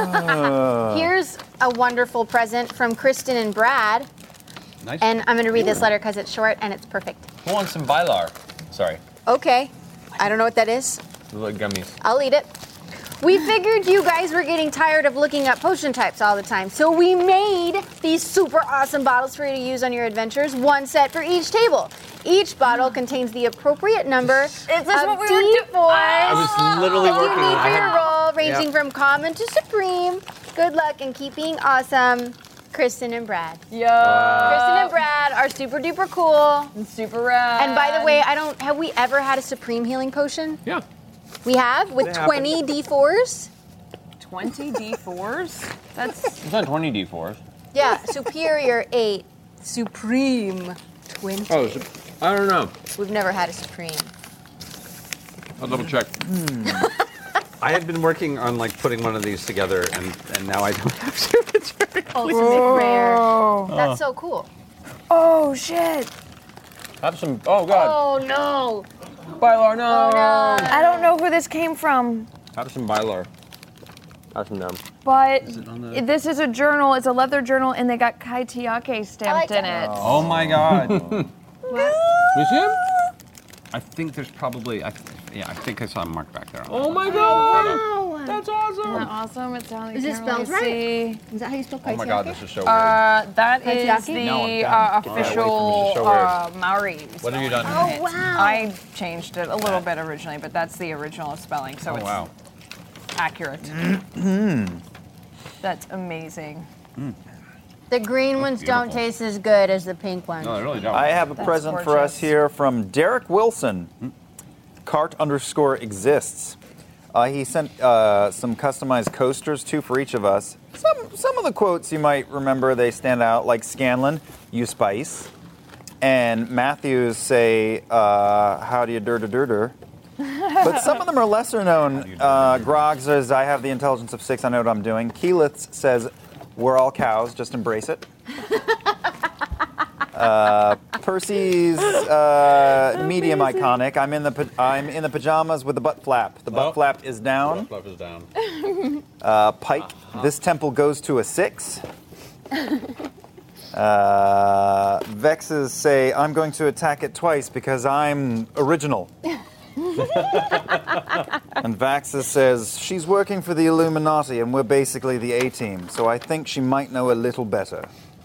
Here's a wonderful present from Kristen and Brad. Nice. And I'm going to read this letter because it's short and it's perfect. Who wants some Vylar? Sorry, Okay. I don't know what that is. the little gummies. I'll eat it. We figured you guys were getting tired of looking up potion types all the time, so we made these super awesome bottles for you to use on your adventures, one set for each table. Each bottle contains the appropriate number Is this of what we were D do- fours I was literally that you working. need I for your had- roll, ranging Yeah. from common to supreme. Good luck in keeping awesome, Kristen and Brad. Yeah. Kristen and Brad are super duper cool. Super rad. And by the way, I don't have we ever had a supreme healing potion? Yeah. We have with It twenty D fours. twenty D fours? That's It's not twenty D fours. Yeah, superior eight, supreme twenty. Oh, so- I don't know. We've never had a supreme. I'll double check. I have been working on like putting one of these together, and, and now I don't have to. It's very Ultimate rare. Oh. That's so cool. Oh shit! Have some. Oh god. Oh no. Bylar, no. Oh no. I don't know who this came from, Have some Bylar. Have some them. but the- this is a journal. It's a leather journal, and they got Kai Tiake stamped in it. Oh my god. You see him? I think there's probably. I, yeah, I think I saw him marked back there. Oh my god. Wow. That's awesome. Isn't that awesome? It's how Is it spelled right? Is that how you spell Kaitiake? Oh my god, this is so weird. Uh, that is Kaitiake? No, I'm the done. uh, Get that away from me, this is official so weird. uh, Maori. What have you done? Oh wow. I changed it a little bit originally, but that's the original spelling, so Oh it's wow. accurate. That's amazing. The green ones don't taste as good as the pink ones. No, they really don't. I have a That's present for gorgeous. us here from Derek Wilson. Cart underscore exists. Uh, he sent uh, some customized coasters, two for each of us. Some some of the quotes you might remember, they stand out, like Scanlan, you spice. And Matthews say, uh, how do you dur dur dur dur. But some of them are lesser known. Uh, Grog says, I have the intelligence of six, I know what I'm doing. Keyleth says, we're all cows, just embrace it. Uh, Percy's uh, medium iconic. I'm in the pa- I'm in the pajamas with the butt flap. The butt Oh. flap is down. Flap is down. Uh, Pike. This temple goes to a six. Uh, Vexes say I'm going to attack it twice because I'm original. And Vaxes says she's working for the Illuminati and we're basically the A-team, so I think she might know a little better.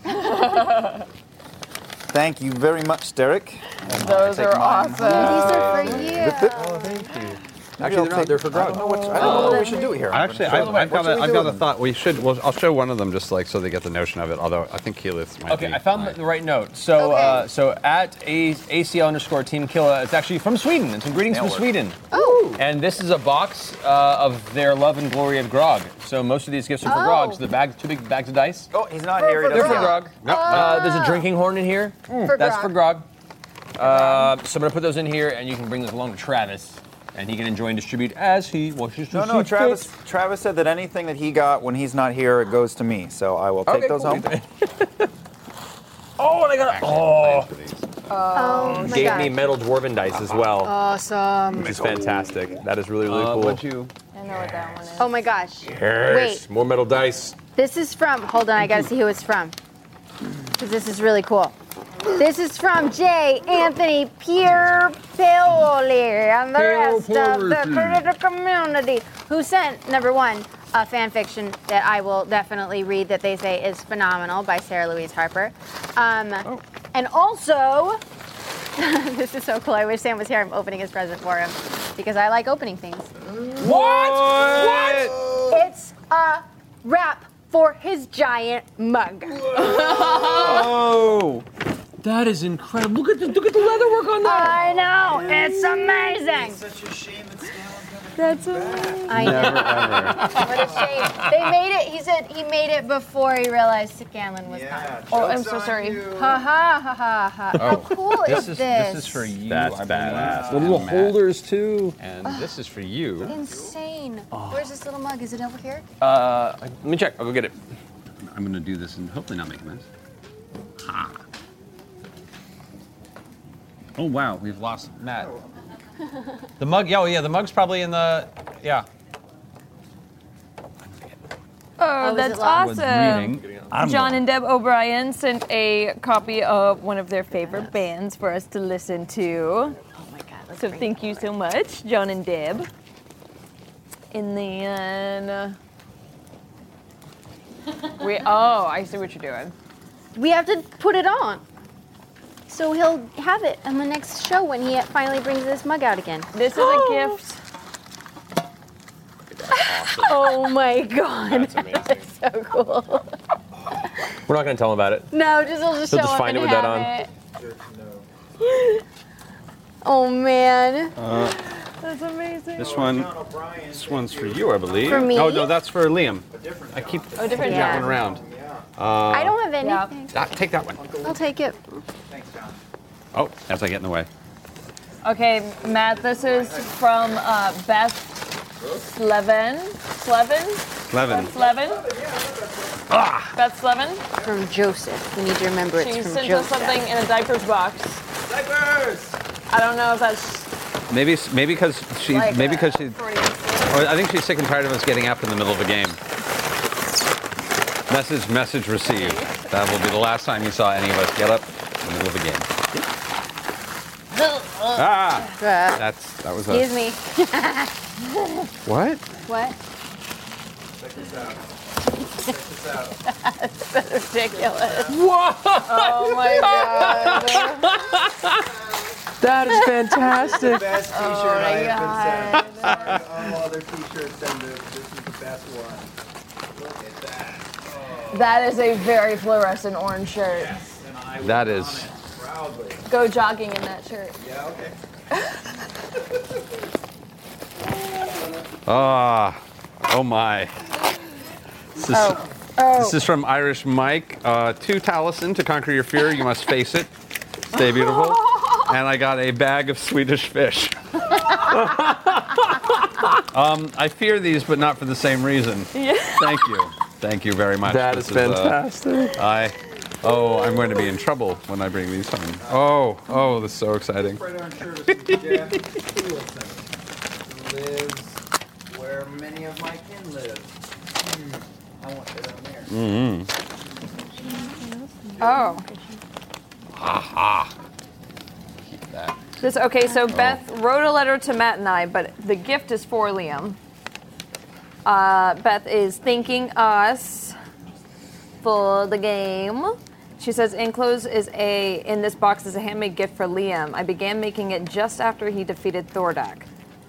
Thank you very much, Derek. Those Take are mine. awesome. These are for you. Oh, thank you. Maybe Actually, I'll they're not. take- They're for I don't Grog. know what, I don't know what we should do here. Actually, Show I've, them. I've What got should a, we I've do got a with them? thought. We should. Well, I'll show one of them just like so they get the notion of it. Although I think Keyleth might Okay, be. I found the, the right note. So, Okay. uh, so at a, ACL underscore Team Killa, it's actually from Sweden. It's some greetings from Nailed it. Sweden. Oh. And this is a box uh, of their love and glory of Grog. So most of these gifts are for Oh. Grog. So the bag, two big bags of dice. Oh, he's not here. He They're doesn't for know. Grog. Uh, there's a drinking horn in here. For That's Grog. for Grog. Uh, so I'm gonna put those in here, and you can bring those along to Travis, and he can enjoy and distribute as he wishes to. No, no, see Travis. fit. Travis said that anything that he got when he's not here, it goes to me. So I will take Okay, those cool. home. Oh, and I got a, oh, Oh my gave God. me metal dwarven dice as well, Awesome. which is fantastic. That is really really Uh, cool. what'd you? I know what that one is. Oh my gosh. Yes, Wait. more metal dice. This is from, hold on, I gotta see who it's from. Because this is really cool. This is from J. Anthony Pierre Paoli and the rest of the critical community who sent, number one, a fan fiction that I will definitely read that they say is phenomenal by Sarah Louise Harper. Um, Oh. And also, this is so cool. I wish Sam was here. I'm opening his present for him because I like opening things. What? What? It's a wrap for his giant mug. Oh, that is incredible! Look at the look at the leather work on that. I know, it's amazing. Such a shame that That's amazing. I Never know. ever. What a shame. They made it. He said he made it before he realized Scanlan was coming. Oh, I'm so sorry. Ha ha ha ha ha. How cool This is is this? this is for you. That's I believe, badass. and Little Matt. holders too. And this is for you. Insane. Where's this little mug? Is it over here? Uh, let me check. I'll go get it. I'm gonna do this and hopefully not make a mess. Ha. Oh wow, we've lost Matt. The mug, yeah, oh, yeah, the mug's probably in the, yeah. Oh, is that's it locked? awesome. I'm John going- and Deb O'Brien sent a copy of one of their favorite bands for us to listen to. Oh my God. Let's So bring thank you so much, John and Deb. And then uh, we oh, I see what you're doing. We have to put it on. So he'll have it on the next show when he finally brings this mug out again. This is a gift. Oh my God. That's amazing. That's so cool. We're not gonna tell him about it. No, just we'll just He'll show just up find and it with that have on. it. Oh man. Uh, That's amazing. this one, this one's for you, I believe. For me? Oh no, that's for Liam. I keep Oh, different that Yeah. one around. Uh, I don't have anything. ah, take that one. I'll take it. Thanks, John. Oh, as I get in the way. Okay, Matt, this is from uh, Beth Slevin. Slevin? Slevin. Beth Slevin? Ah! Beth Slevin? From Joseph. We need to remember it's She from sent us Joseph. something in a diapers box. Diapers! I don't know if that's Maybe, maybe because she, like maybe a because she, Freudian or I think she's sick and tired of us getting up in the middle of a game. Message, message received. That will be the last time you saw any of us get up in the middle of a game. Ah, that's that was Excuse a. me. What? What? Check this out. Check this out. That's ridiculous. Whoa! Oh my god. That is fantastic. Best t-shirt Oh I my have been sent. Sorry, all other t-shirts and this, this is the best one. Look at that. That is a very fluorescent orange shirt. Yes, and I will That don is. it proudly. Go jogging in that shirt. Yeah, okay. Ah, oh my. This is, Oh. Oh. this is from Irish Mike. Uh, to Taliesin, to conquer your fear, you must face it. Stay beautiful. And I got a bag of Swedish fish. um, I fear these, but not for the same reason. Yeah. Thank you. Thank you very much. That This is uh, fantastic. I. Oh, I'm going to be in trouble when I bring these home. Oh, oh, this is so exciting. Right on shirt is from Jeff Hewlison, who lives where many of my kin live. Mm, I want that on there. Mm-hmm. Oh. Ha ha. Keep that. This, okay, so Oh. Beth wrote a letter to Matt and I, but the gift is for Liam. Uh, Beth is thanking us for the game. She says, enclosed is a, in this box is a handmade gift for Liam. I began making it just after he defeated Thordak.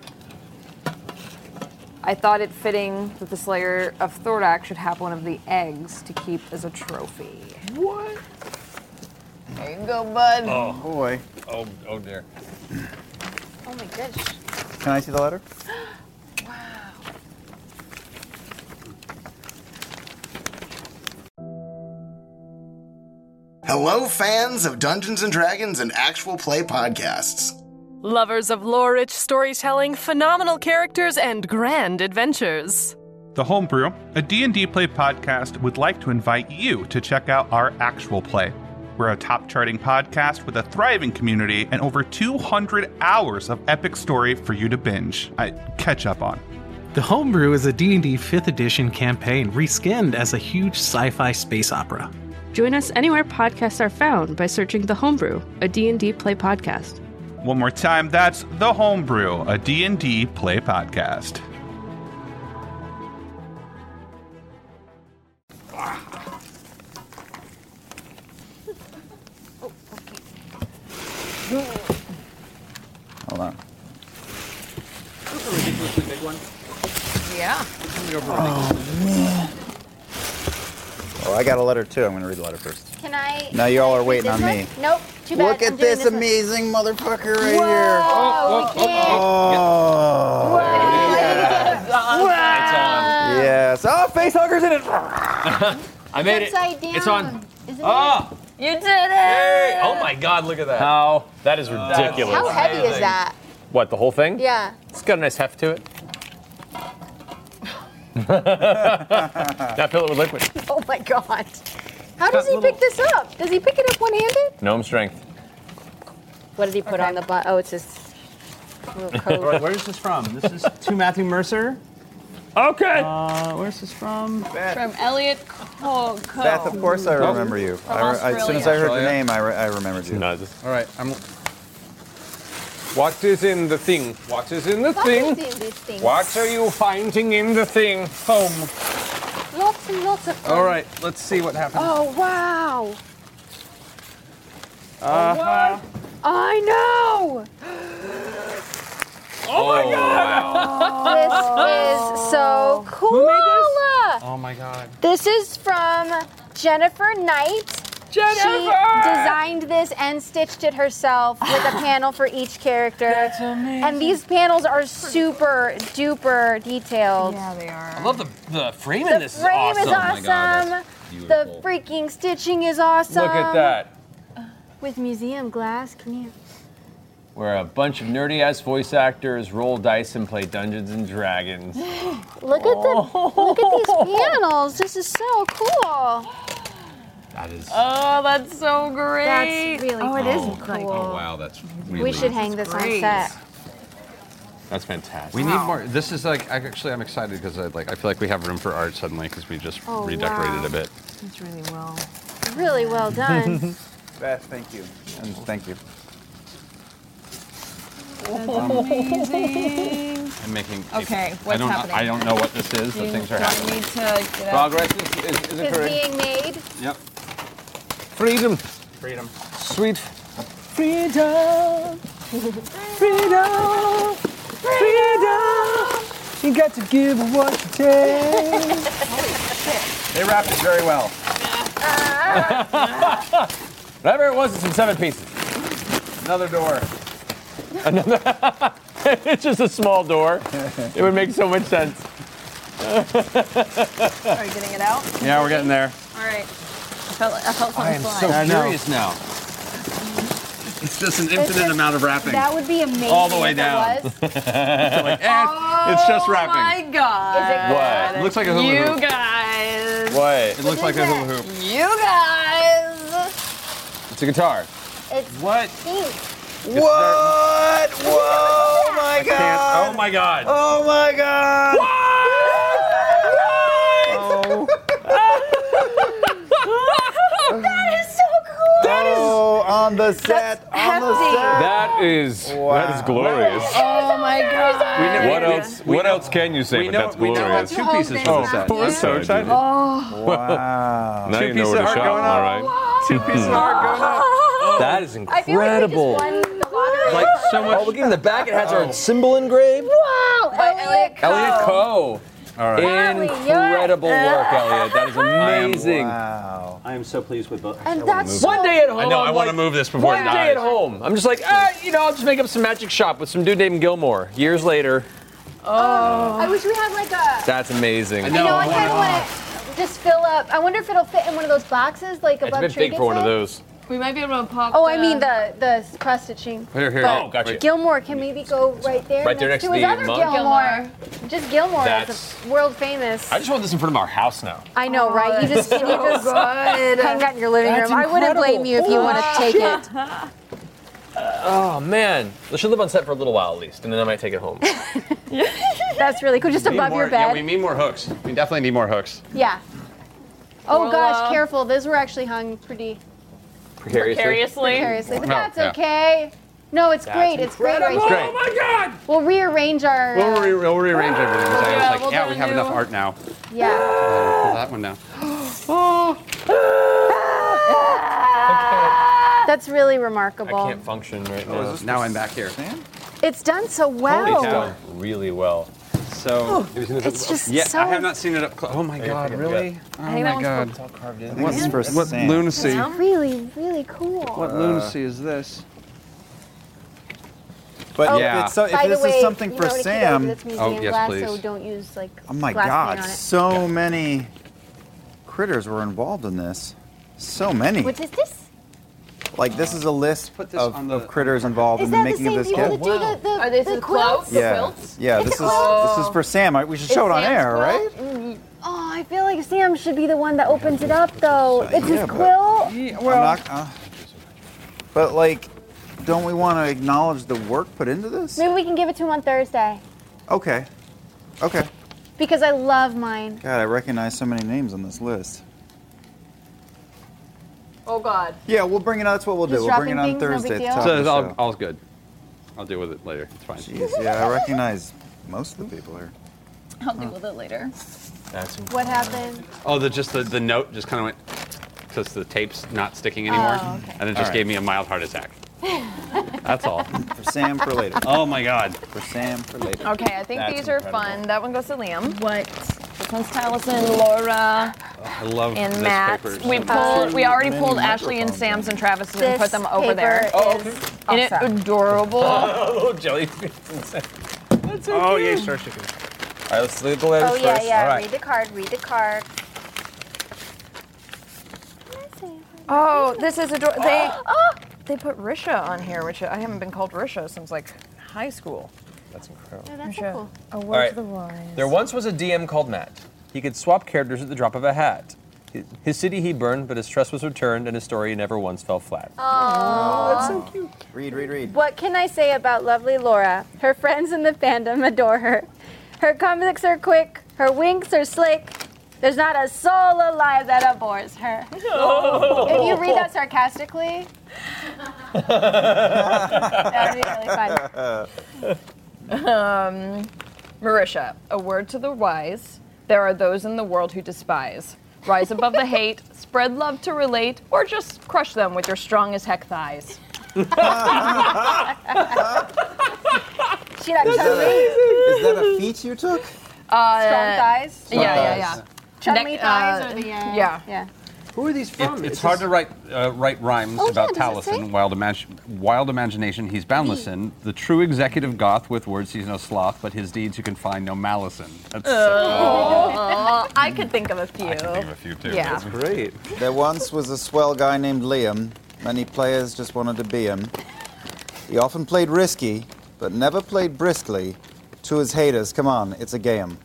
I thought it fitting that the Slayer of Thordak should have one of the eggs to keep as a trophy. What? There you go, bud. Oh boy. Oh, oh dear. Oh my gosh. Can I see the letter? Hello, fans of Dungeons and Dragons and actual play podcasts. Lovers of lore-rich storytelling, phenomenal characters, and grand adventures. The Homebrew, a D and D play podcast, would like to invite you to check out our actual play. We're a top charting podcast with a thriving community and over two hundred hours of epic story for you to binge. I catch up on. The Homebrew is a D and D fifth edition campaign reskinned as a huge sci-fi space opera. Join us anywhere podcasts are found by searching The Homebrew, a D and D play podcast. One more time, that's The Homebrew, a D and D play podcast. Hold on. That's a ridiculously big one. Yeah. Oh, man. Oh, I got a letter too. I'm going to read the letter first. Can I? Now you all are read waiting this on one? me. Nope. Too bad. Look I'm at doing this one. amazing motherfucker right Whoa, here. Oh, we can't. Oh, Wow. yes. Oh, face huggers in it. I made It's it. upside down. It's on. Isn't Oh! You did it! Hey! Oh my God! Look at that. How? That is ridiculous. How heavy is that? What? The whole thing? Yeah. It's got a nice heft to it. Now fill it with liquid. Oh my God. How does he pick this up? Does he pick it up one-handed? Gnome strength. What did he put on the butt? Oh, it's his little coat. All right, where is this from? This is to Matthew Mercer. Okay. Uh, where's this from? From Elliot Cole. Beth, of course I remember you. From I, I, as soon as I heard your Australia. name, I, re- I remembered you. No, this- All right, I'm. What is in the thing? What is in the What thing? is in these things? What are you finding in the thing? Home. Lots and lots of fun. All right, let's see what happens. Oh, wow. Uh, I know. Oh my God! This is so cool. Who made this? oh my God. This is from Jennifer Knight. Jennifer! She designed this and stitched it herself with a panel for each character. That's amazing. And these panels are super duper detailed. Yeah, they are. I love the the frame The in this. frame is is awesome. awesome. The freaking stitching is awesome. Look at that. With museum glass, come here. Where a bunch of nerdy ass voice actors roll dice and play Dungeons and Dragons. Look at the look at these panels. This is so cool. That is. Oh, that's so great. That's really oh, it cool. is great. Oh wow, that's really. We should hang this on great. set. That's fantastic. We need more. This is like actually, I'm excited because I like I feel like we have room for art suddenly because we just Oh, redecorated wow. a bit. That's really well. Really well done. Beth, thank you. And thank you. Amazing. I'm making. Okay, I what's don't. happening? I don't know what this is, Do but you- things are do I happening. need to get out? Progress is, is, is It's occurring. being made. Yep. Freedom. Freedom. Sweet freedom. Freedom. Freedom. You got to give what you take. They wrapped it very well. Whatever it was, it's in seven pieces. Another door. Another. It's just a small door. It would make so much sense. Are you getting it out? Yeah, we're getting there. All right. I felt, I felt something I am fly. so curious now. It's just an infinite amount of wrapping. That would be amazing. All the way if it down. was. like, eh, it's just wrapping. Oh my god. What? It looks like a hula You hoop. guys. What? It looks like a hula hoop. You guys. It's a guitar. It's What? pink. What? Whoa! My God! Oh my god. Oh my God! That is so cool. That is oh, on the set. On the hefty. set. That is Wow. that is glorious. Oh my god. We know- What else? What else can you say? We but know, that's we know glorious. two pieces Oh, from the set. I'm so excited. Oh. Wow. Now Two you know pieces where of to art shop. going All up. right. Two pieces of art going up. That is I feel like we just incredible. won the lottery. Like so much. Oh, look in the back. It has our symbol engraved. Wow, Elliot Coe. Elliot Coe. All right. Ellie, Incredible you're- work, Elliot. That is amazing. Wow. I am so pleased with both. And that's so One day at home. I know. I I'm want to like, move this before One it day dies. at home. I'm just like, ah, you know, I'll just make up some magic shop with some dude named Gilmore. Years later. Oh. I wish we had like a. That's amazing. I know. I kind of want to just fill up. I wonder if it'll fit in one of those boxes, like It's above a bit big for one of those. We might be able to pop. Oh, I mean the the cross stitching. Here, here. But Oh, gotcha. Gilmore can maybe go right there. Right there next to his the other mug? Gilmore. Just Gilmore That's- is world famous. I just want this in front of our house now. I know, right? You just, can you just good. hang that in your living That's room. I wouldn't blame you if you want to take it. Oh man, this should live on set for a little while at least, and then I might take it home. That's really cool. Just We need above more- your bed. Yeah, we need more hooks. We definitely need more hooks. Yeah. Oh Well, gosh, uh, careful. Those were actually hung pretty Precariously. Precariously. precariously, but Oh, that's yeah. okay. No, it's That's great. It's great right incredible. here. Oh my god! We'll rearrange our. We'll, uh, re- we'll rearrange everything. So I was Yeah, like, we'll yeah, do we a have new- enough art now. yeah. Uh, pull that one down. That's really I remarkable. can't function right now. Now I'm back here. It's done so well. It's done really well. So, It's just yeah, so. I have not seen it up close. Oh my god, really? Oh I think my that god. one's It's all carved in. What, this is for What Sam. lunacy? Really, really cool. What lunacy is this? But Oh, if, Yeah. it's so, if By the this way, is something you for know what, Sam, It's museum Oh, yes, glass, please. so don't use like. oh my glass God, paint on it. so many critters were involved in this. So many. What is this? Like this is a list Put this of, on the- of critters involved Is in the that the making same of this people gift. that do the, the, Are these the the quilts? quilts? The Yeah, quilts? yeah. It's This a is quilt. this is for Sam. I- We should show it on Sam's air, quilt? right? Mm. Oh, I feel like Sam should be the one that opens it up, though. It's Yeah, his but- quilt. I'm not, uh, but like, don't we want to acknowledge the work put into this? Maybe we can give it to him on Thursday Okay, okay. because I love mine. God, I recognize so many names on this list. Oh god. Yeah, we'll bring it out. That's what we'll do. Just We'll bring it dropping on things, no Thursday. big at the deal? top So of it's the all, show. all's good. I'll deal with it later. It's fine. Jeez, yeah, I recognize most of the people here. I'll deal with it later. That's What happened? Oh, the just the, the note just kind of went because the tape's not sticking anymore, Oh, okay. and it just All right. gave me a mild heart attack. That's all. For Sam, for later. Oh my god. For Sam, for later. Okay, I think That's these are incredible. fun. That one goes to Liam. What? This one's Taliesin, Laura, I love and this Matt. papers. We pulled. We already many pulled Ashley and microphones Sam's and Travis's and This put them over there. paper Oh, is Isn't it awesome. adorable? oh, jellyfish. That's so Oh, cute. yay, Star Chicken. All right, let's leave the letters Oh yeah, first. yeah. All right. Read the card. Read the card. Oh, this is adorable. They they put Risha on here, which I haven't been called Risha since like high school. That's incredible. Oh, that's so Risha, cool. a word All right. to the wise. There once was a D M called Matt. He could swap characters at the drop of a hat. His- His city he burned, but his trust was returned, and his story never once fell flat. Oh, that's so cute. Read, read, read. What can I say about lovely Laura? Her friends in the fandom adore her. Her comics are quick, her winks are slick. There's not a soul alive that abhors her. Oh. If you read that sarcastically, that would be really fun. Um, Marisha, a word to the wise. There are those in the world who despise. Rise above the hate, spread love to relate, or just crush them with your strong as heck thighs. She like Is that, a, is that a feat you took? Uh, Strong thighs? Yeah, yeah, yeah. Chummy Neck- thighs uh, or the uh, yeah. yeah. Who are these It, it's hard to write uh, write rhymes Oh, about yeah, does it say? Taliesin. Wild, imag- wild imagination he's boundless in. The true executive goth with words he's no sloth, but his deeds you can find no malice in. That's Oh, I could think of a few. I can think of a few too. Yeah. That's great. There once was a swell guy named Liam. Many players just wanted to be him. He often played risky, but never played briskly. To his haters, come on, it's a game.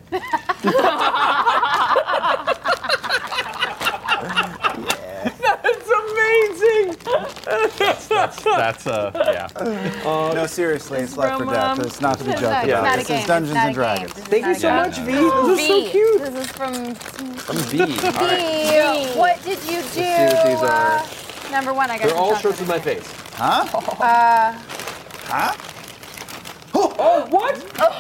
That's amazing. that's that's, that's uh yeah. Uh, no, seriously, it's life or from, death. um, It's not to be It's joked not- it's about. not a This game. is Dungeons It's not and a game. Dragons. This is Thank not you a so game. much, V. This is so cute. This is from From V. All right. V, what did you do? see what these are. Uh, number one, I got They're all some shirts with my face. Huh? chocolate. Uh, Huh? Oh, what?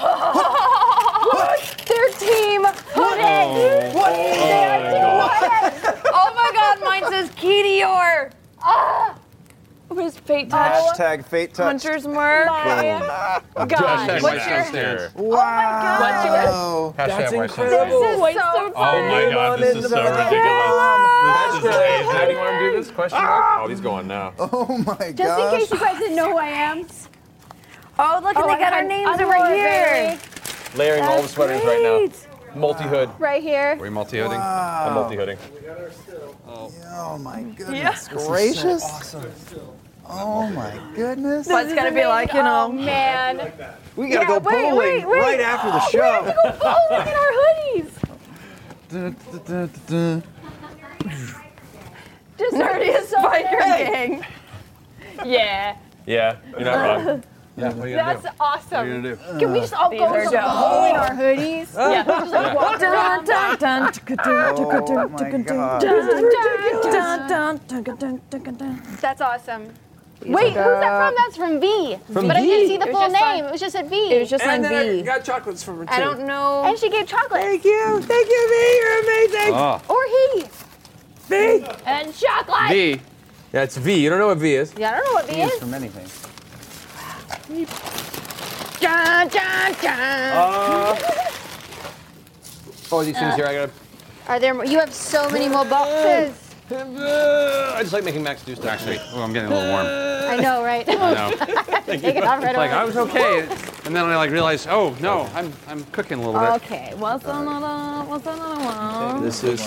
what? Their team hooded. What? Their team hooded. Oh my god, mine says Keydior. Ah, Who's Fate Touch? Hashtag fate touch. Hunter's Mark. my. God, Hashtag what's White your... Stone Stairs. Wow. What's yours? Oh. Hashtag That's White Stone incredible. Stairs. This is so Oh fun. my god, this is so ridiculous. This is amazing. How do you want to do this? Question mark? Oh, he's going now. Oh my Just gosh. in case you guys didn't know who I am. Oh, look, Oh, and they got I our had names underwear, over here. baby. Layering all the sweaters right now. Multi-hood. Right here. Were you multi-hooding? I'm multi-hooding. Oh my goodness Yeah. gracious. Awesome. Oh my goodness. What's gonna be like, you know? Oh man. We gotta Yeah, go wait, bowling wait, wait. right after the We have to show. go bowling in our hoodies. Dun, dun, dun, dun. Just Nerdiest biker gang. Yeah. Yeah, you're not wrong. Yeah, what are you gonna That's do? awesome. What are you gonna do? Can we just all These go are to dope. bowl in our hoodies? Yeah. Just like walk Dun, around. dun, dun, dun, dun, Oh dun, my dun, God. dun, dun, dun, dun, dun, dun, dun, dun. That's awesome. Wait, who's that from? That's from V. From but I V? didn't see the It was full just name. on- It was just at V. It was just on And then I V. got chocolates from her too. I don't know. And she gave chocolate. Thank you. Thank you, V. You're amazing. Oh, Or he. V. And chocolate. V. Yeah, it's V. You don't know what V is. Yeah, I don't know what V Used is. for many things. Dun, dun, dun. Uh, oh, these things here, I gotta. Are there more? You have so many more boxes. I just like making Max do stuff. Actually, oh, I'm getting a little warm. I know, right? I know. Take it off right It's like away. I was okay, and then I like realized, oh no, I'm I'm cooking a little bit. Okay, what's another? What's another one? This is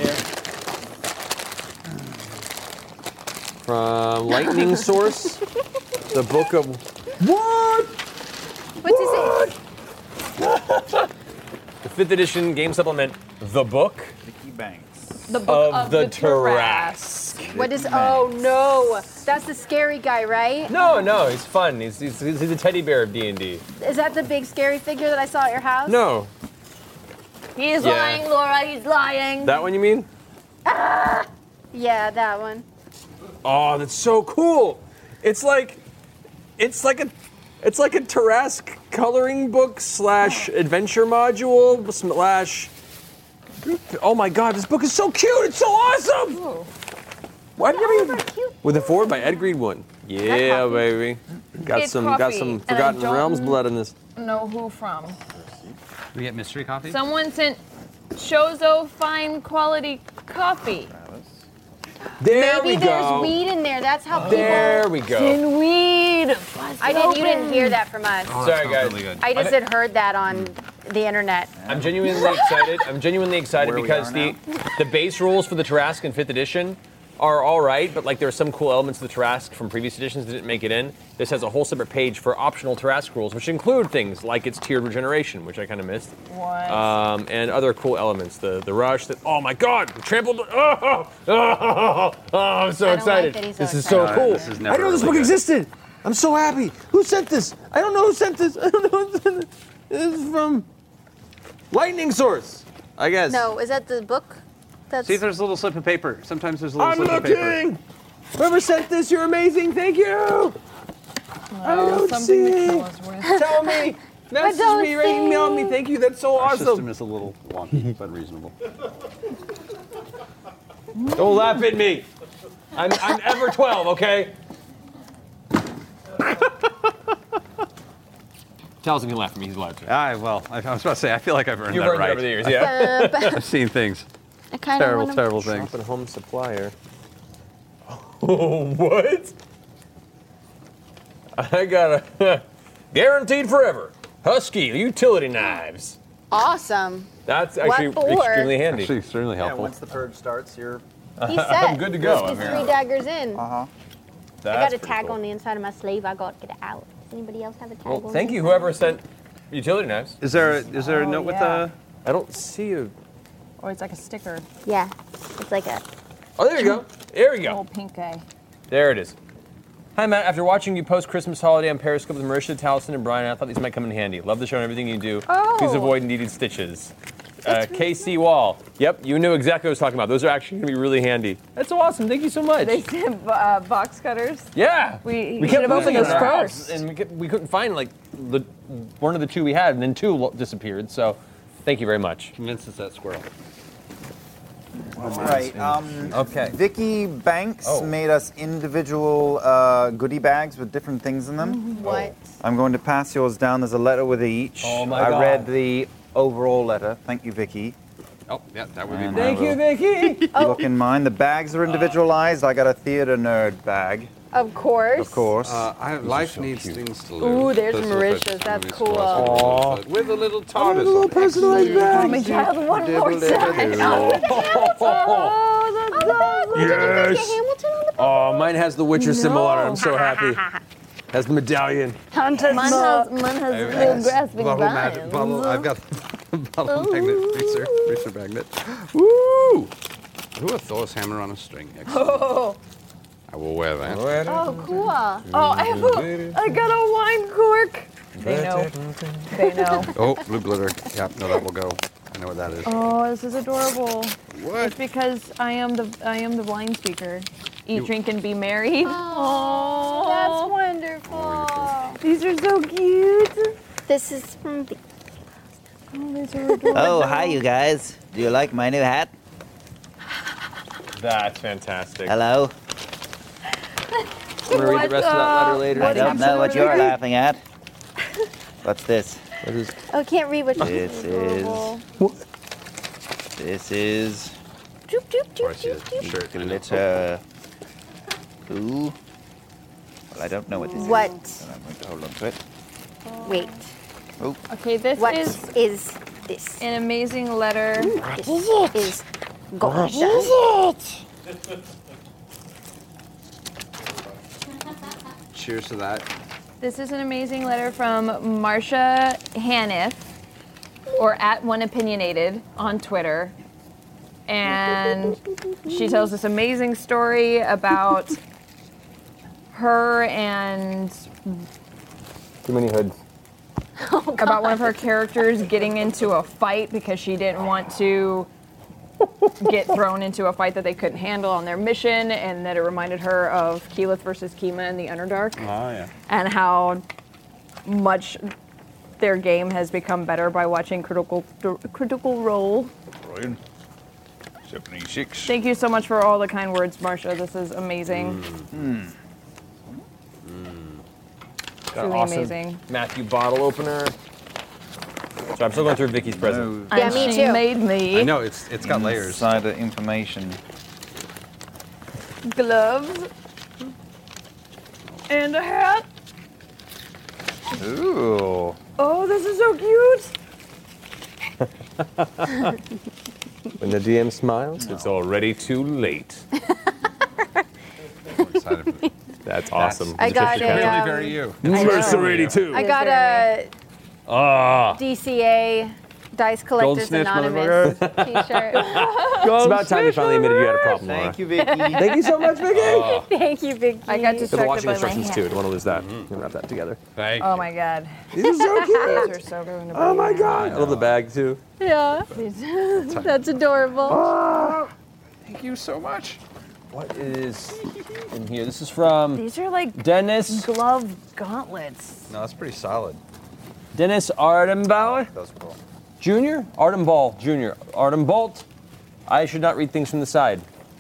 from Lightning Source, the book of what? What's this? The fifth edition game supplement, the book Mickey Banks. The book of, of, the, the Tarrasque. What is? Oh no, that's the scary guy, right? No, no, he's fun. He's he's, he's the teddy bear of D and D. Is that the big scary figure that I saw at your house? No, He's Yeah. lying, Laura. He's lying. that one you mean? Yeah, that one. Oh, that's so cool. It's like, it's like a, it's like a Tarrasque coloring book slash adventure module slash. Oh my God, this book is so cute. It's so awesome. Why did you ever with a forward by Ed Greenwood? Yeah, coffee. baby. Got It's some, got coffee, some and I Forgotten don't- Realms blood in this. Know who from? We get mystery coffee. Someone sent Shozo fine quality coffee. There Maybe we there's go. weed in there. That's how people. There we go. In weed. I did. You didn't hear that from us. Oh, that Sorry, smells guys. really good. I just had heard that on the internet. I'm genuinely excited. I'm genuinely excited Where we because are the now. the base rules for the Tarrasque in fifth edition are all right, but like there are some cool elements of the Tarrasque from previous editions that didn't make it in. This has a whole separate page for optional Tarrasque rules, which include things like its tiered regeneration, which I kind of missed. What? Um, and other cool elements. The the rush. That oh my God! Trampled. Oh, oh, oh, oh, I'm so I don't excited. like that he's this so is so excited. cool. No, this is I never didn't know this really book good. existed. I'm so happy. Who sent this? I don't know who sent this. I don't know who sent this. This is from Lightning Source, I guess. No, is that the book? That's See if there's a little slip of paper. Sometimes there's a little I'm slip of paper. looking. Whoever sent this, you're amazing. Thank you. I don't something see. Michaela's worth. Tell me. Message don't me, right, email me. Thank you. That's so Our awesome. system is a little wonky, but reasonable. Don't laugh at me. I'm, I'm ever twelve, okay? Towson can laugh at me. He's allowed to. Ah, well, I, I was about to say, I feel like I've earned You've that earned it right. over the years, yeah. I've seen things. I kind of Terrible, want terrible things. Shop and home supplier. Oh, what? I got a guaranteed forever Husky utility knives. Awesome. That's What actually for? extremely handy. Actually, extremely Yeah, helpful. once the purge starts, you're. He's set. I'm good to go. He's I'm here. three daggers in. Uh huh. I That's got a pretty tag cool. on the inside of my sleeve. I got to get it out. Does anybody else have a tag Well, on thank the you, inside? whoever sent utility knives. Is there a, is there a Oh, note with yeah. the? I don't see a. Or it's like a sticker. Yeah, it's like a. Oh, there you go. There we Little go. pink guy. There it is. Hi, Matt. After watching you post Christmas holiday on Periscope with Marisha, Towson, and Brian, I thought these might come in handy. Love the show and everything you do. Oh. Please avoid needed stitches. Uh, K C Wall. Yep, you knew exactly what I was talking about. Those are actually going to be really handy. That's awesome. Thank you so much. They sent uh, box cutters. Yeah. We, We should kept have opened losing those in our house, first. and we, kept, we couldn't find like the one of the two we had, and then two lo- disappeared. So, thank you very much. Convinced it's that squirrel. All right. Um, Okay. Vicky Banks Oh. made us individual uh, goodie bags with different things in them. What? I'm going to pass yours down. There's a letter with each. Oh my I God. read the overall letter. Thank you, Vicky. Oh, yeah, that would be And mine. Thank I you, will Vicky. Look in mine. The bags are individualized. I got a theater nerd bag, Of course. of course. Uh, I, life needs things to Ooh, live. there's This Marisha's. little That's bit- cool. Aw. With a little TARDIS. a little on it. personalized bag. Oh, my child, one more time. Oh, that's awesome. Yes. Hamilton on the Oh, mine has the Witcher symbol on it. I'm so happy. Has the medallion. Hunter's Mine has, mine has I've little got grasping bottle mag- vines. bottle, I've got bottle magnet, racer, racer magnet. Woo! Who a Thor's hammer on a string? Excellent. Oh, I will wear that. Oh, cool. oh, I have a, I got a wine cork. They know. They know. Oh, blue glitter. Yep, no, that will go. I know what that is. Oh, this is adorable. What? It's because I am the I am the wine speaker. Eat, drink, and be merry. Oh, that's wonderful. These are so cute. This is from the. Oh, these are adorable. Oh, hi, you guys. Do you like my new hat? That's fantastic. Hello? I'm gonna read the rest of that letter later. I don't know what you're laughing at. What's this? What is? Oh, I can't read what you This is. This is. Doop, doop, Or I doop, see doop, the doop. shirt. Glitter. Ooh. Well, I don't know what this is. What? So I'm going to hold on to it. Wait. Oh, Okay, this What is is this? an amazing letter. This is gorgeous. Cheers to that. This is an amazing letter from Marcia Haniff, or at One Opinionated on Twitter. And she tells this amazing story about her and Too many hoods. about one of her characters getting into a fight because she didn't want to get thrown into a fight that they couldn't handle on their mission, and that it reminded her of Keyleth versus Kima in the Underdark. Oh, yeah. And how much their game has become better by watching Critical Critical Role. Right. seventy-six. Thank you so much for all the kind words, Marcia. This is amazing. Mm. Got Truly awesome amazing. Matthew bottle opener. So I'm still going through Vicky's present. Yeah, And me she too. made me I know, it's it's got layers. Inside of information. gloves and a hat. Ooh. Oh, this is so cute. When the D M smiles, it's already too late. excited. That's awesome. I got a, Really um, very you. Mercer eighty-two. I got a Ah. D C A Dice Collectors snitch, Anonymous T-shirt. It's about time you finally admitted you had a problem, Laura. Thank you, Vicky. Thank you so much, Vicky. Oh. Thank you, Vicky. I got The distracted washing by my instructions hand. too. Don't want to lose that. You can wrap that together. Thank Oh my god. These are so cute. These are so going to Oh be- my god. I love the bag too. Yeah, that's adorable. Ah. Thank you so much. What is in here? This is from These are like Dennis. glove gauntlets. No, that's pretty solid. Dennis Ardenbauer. Those are cool. Junior? Ardenball Junior Ardenbolt. I should not read things from the side.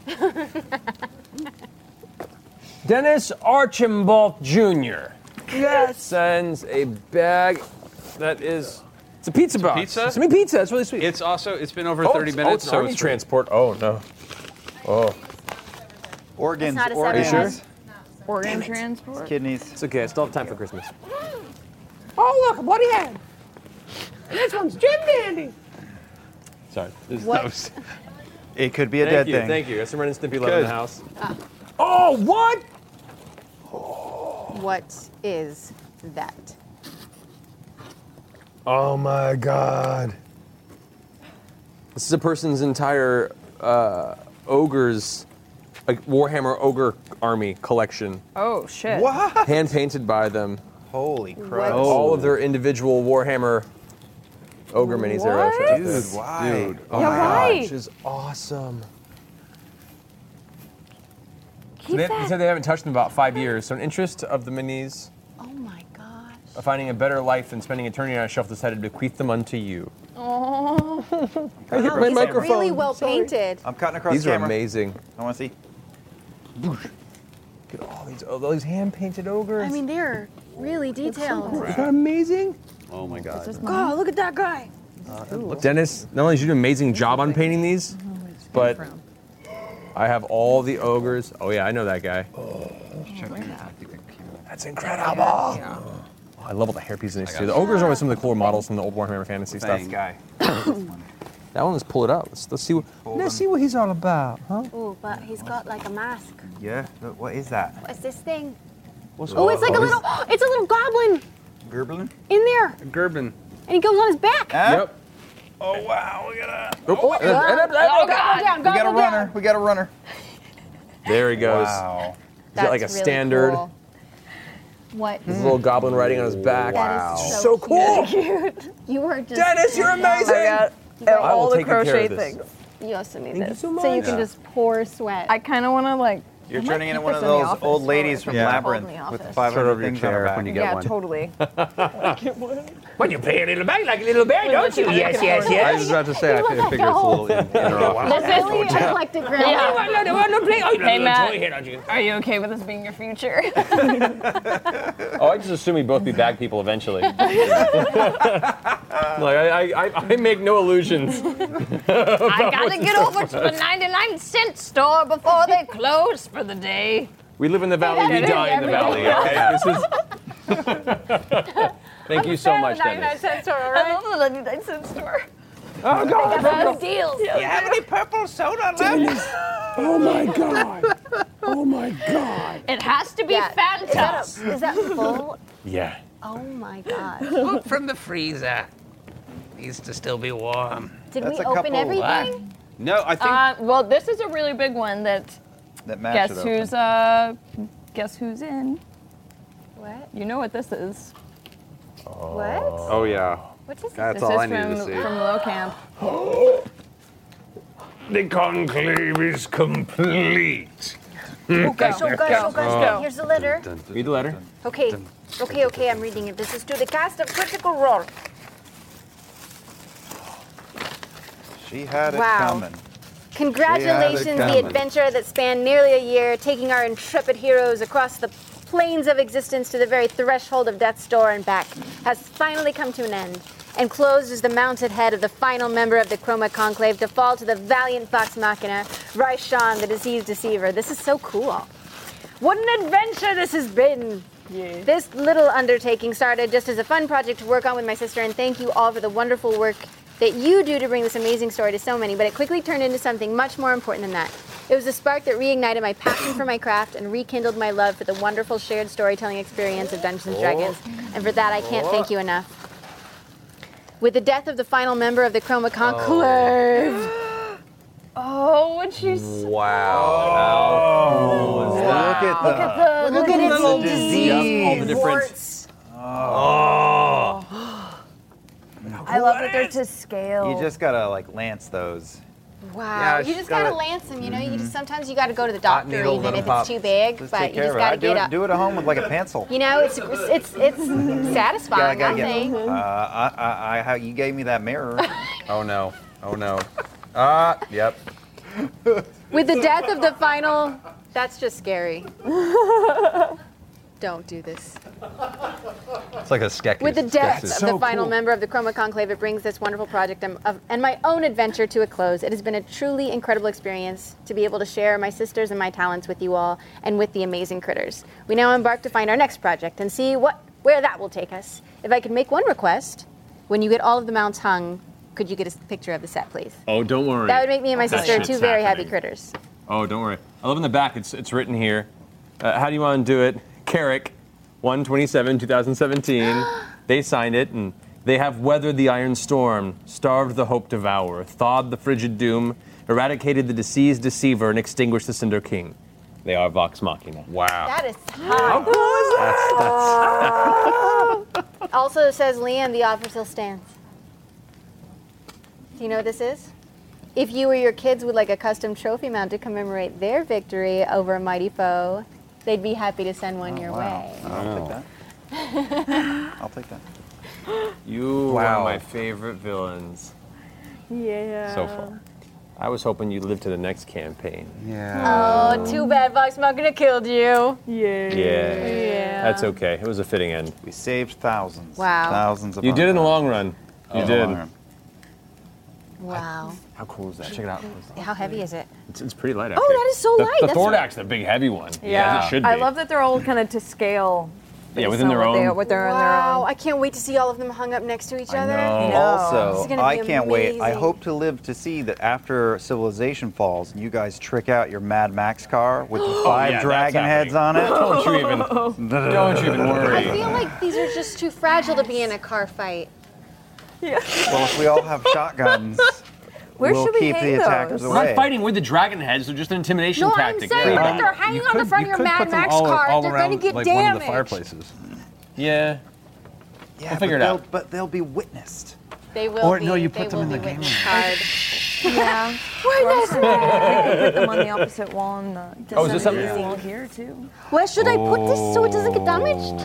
Dennis Archambault Junior Yes. Sends a bag that is. It's a pizza box. pizza? It's a pizza. It's really sweet. It's also, it's been over Oh, thirty it's- minutes, oh, it's an so army it's free. transport. Oh no. Oh. Organs, It's not a organs, seven. Sure? Organ transport. kidneys. It's okay. I still have time for Christmas. Oh look, a bloody hand. This one's Jim Dandy. Sorry. This is- What? that was- It could be a Thank dead you, thing. thank you. Got some Ren and Stimpy love in Good. the house. Ah. Oh, what? What is that? Oh my god. This is a person's entire uh, ogre's, like Warhammer ogre army collection. Oh shit. What? Hand painted by them. Holy crap. All of their individual Warhammer ogre minis there. I'll show you. Dude, why? Dude, oh Yeah, my why? gosh, is awesome. Keep They, that. they said they haven't touched them in about five years. So, in interest of the minis, Oh my gosh. of finding a better life than spending eternity on a shelf, decided to bequeath them unto you. Oh. I hit Wow, my these are microphone. really well Sorry. painted. I'm cutting across These the are camera. amazing. I want to see. Look at all these, all these hand-painted ogres. I mean, they're really detailed. Isn't that amazing? Oh my god. God, look at that guy. Dennis, not only did you do an amazing job on painting these, but I have all the ogres. Oh yeah, I know that guy. That's incredible. Oh, I love all the hairpieces in these too. The ogres are always some of the cooler models from the old Warhammer Fantasy stuff. Fang guy. That one, let's pull it out. Let's, let's see what. Let's see what he's all about, huh? Oh, but he's got like a mask. Yeah. Look, what is that? What's this thing? What's Oh, it's like a little, it's a little goblin Gerblin? in there, Gerben. and he goes on his back. Huh? Yep. Oh wow! Look at that. Oh, Oh, go down, We go got a down. runner. We got a runner. There he goes. Wow. He's got like a That's really standard. cool. What? His little goblin riding on his back. That is So cool. cute. You are just. Dennis, you're amazing. I got I all will the take good care crochet of this. things. You also need Thank you this, so you much. can Yeah. just pour sweat. I kind of want to like. You're I might turning into keep one of this in the those office old for ladies it. from Yeah. Labyrinth Hold in the with the office. five Throw it hundred over your things on chair her back. when you get Yeah, one. totally. When you pay a little back like a little bear, don't you? Yes, yes, I yes. was about to say, I fi- I figure it's a little in, inner office. That's really eclectic, grandma. Hey Matt, are you okay with this being your future? Oh, I just assume we both be bag people eventually. like I, I, I, I make no illusions. I gotta get over to the ninety-nine cent store before they close for the day. We live in the valley, we die in the valley. Okay, this is. Thank you so much, Dennis. cent store, all right? I love the ninety-nine cent store. Oh God! They got those deals. You have any purple soda left? Oh my God! Oh my God! It has to be Yeah. Fanta. Is that, a, is that full? Yeah. Oh my God. Look from the freezer. Needs to still be warm. Did That's we a open couple- everything? No, I think Uh, well, this is a really big one that That match guess it open. who's uh guess who's in. What? You know what this is. What? Oh yeah. What is this? That's this all is I needed from, to see. from Low Camp. The conclave is complete. Oh, gosh, oh, gosh, oh, gosh. Oh. Here's the letter. Read the letter. Okay, okay, okay, I'm reading it. This is to the cast of Critical Role. She had it Wow. coming. Congratulations, the coming. adventure that spanned nearly a year, taking our intrepid heroes across the plains of existence to the very threshold of death's door and back, has finally come to an end. Enclosed is the mounted head of the final member of the Chroma Conclave to fall to the valiant Vox Machina, Raishan, the diseased deceiver. This is so cool. What an adventure this has been! This little undertaking started just as a fun project to work on with my sister, and thank you all for the wonderful work that you do to bring this amazing story to so many, but it quickly turned into something much more important than that. It was a spark that reignited my passion for my craft and rekindled my love for the wonderful shared storytelling experience of Dungeons and Dragons. And for that, I can't thank you enough. With the death of the final member of the Chroma Conclave. Oh, what she's. Wow. How cool is that? Look at the, Look at the Look at its little disease. Yep, all the different. warts. Oh. I love that they're to scale. You just gotta like lance those. Wow. Yeah, you she's just gotta, gotta- lance them, you know? You just sometimes you gotta go to the Hot doctor needle, even little if pop. it's too big, Just but take you care just of it. I gotta do get it, up. do it at home with like a pencil. You know, it's it's it's, it's satisfying, Gotta I get- think. Uh, I, I, I, how you gave me that mirror. Oh no. Oh no. Ah, yep. With the death of the final, that's just scary. Don't do this. It's like a sketch. With the death of the final member of the Chroma Conclave, it brings this wonderful project and, of, and my own adventure to a close. It has been a truly incredible experience to be able to share my sisters and my talents with you all and with the amazing critters. We now embark to find our next project and see what where that will take us. If I could make one request, when you get all of the mounts hung, could you get a picture of the set, please? Oh, don't worry. That would make me and my That sister shit's two very happening. happy critters. Oh, don't worry. I love in the back. It's it's written here. Uh, how do you want to do it? Carrick, one twenty-seven, twenty seventeen. They signed it, and they have weathered the iron storm, starved the hope devour, thawed the frigid doom, eradicated the diseased deceiver, and extinguished the Cinder King. They are Vox Machina. Wow. That is hot. Also says Leanne, the offer still stands. Do you know what this is? If you or your kids would like a custom trophy mount to commemorate their victory over a mighty foe, they'd be happy to send one your way. I'll take that. I'll take that. You Wow. are my favorite villains Yeah. so far. I was hoping you'd live to the next campaign. Yeah. Oh, too bad Vox Machina killed you. Yeah. Yeah. Yeah. That's okay. It was a fitting end. We saved thousands. Wow. Thousands of You did in the lives. long run. You Oh, did. long run. Wow. How cool is that? Check it out. How heavy is it? It's, it's pretty light. Oh, actually. that is so the, light. The That's Thordak's the big heavy one. Yeah. As it should be. I love that they're all kind of to scale. Yeah, based within on their what They, own- what they're on Wow, their I can't wait to see all of them hung up next to each I other. know. No. Also, This is gonna I be can't wait. I amazing. hope to live to see that after Civilization falls, and you guys trick out your Mad Max car with the five Oh, yeah, dragon that's heads on it. Don't you even. Don't you even I worry. feel like these are just too fragile to be in a car fight. Yeah. Well, if we all have shotguns, Where we'll should we keep hang the attackers those? We're not away. fighting with the dragon heads. They're just an intimidation No, I'm tactic. saying Yeah. that if they're hanging on the front of your Mad Max car, they're going to get like damaged. one of the fireplaces. Yeah. Yeah, We'll figure but it out. they'll- But they'll be witnessed. They will Or, be. no, you they put them will in be the game witnessed room. hard. Yeah. Why not? Put them on the opposite wall and the. Oh, is this something- easy wall here too? Where should I put this so it doesn't get damaged?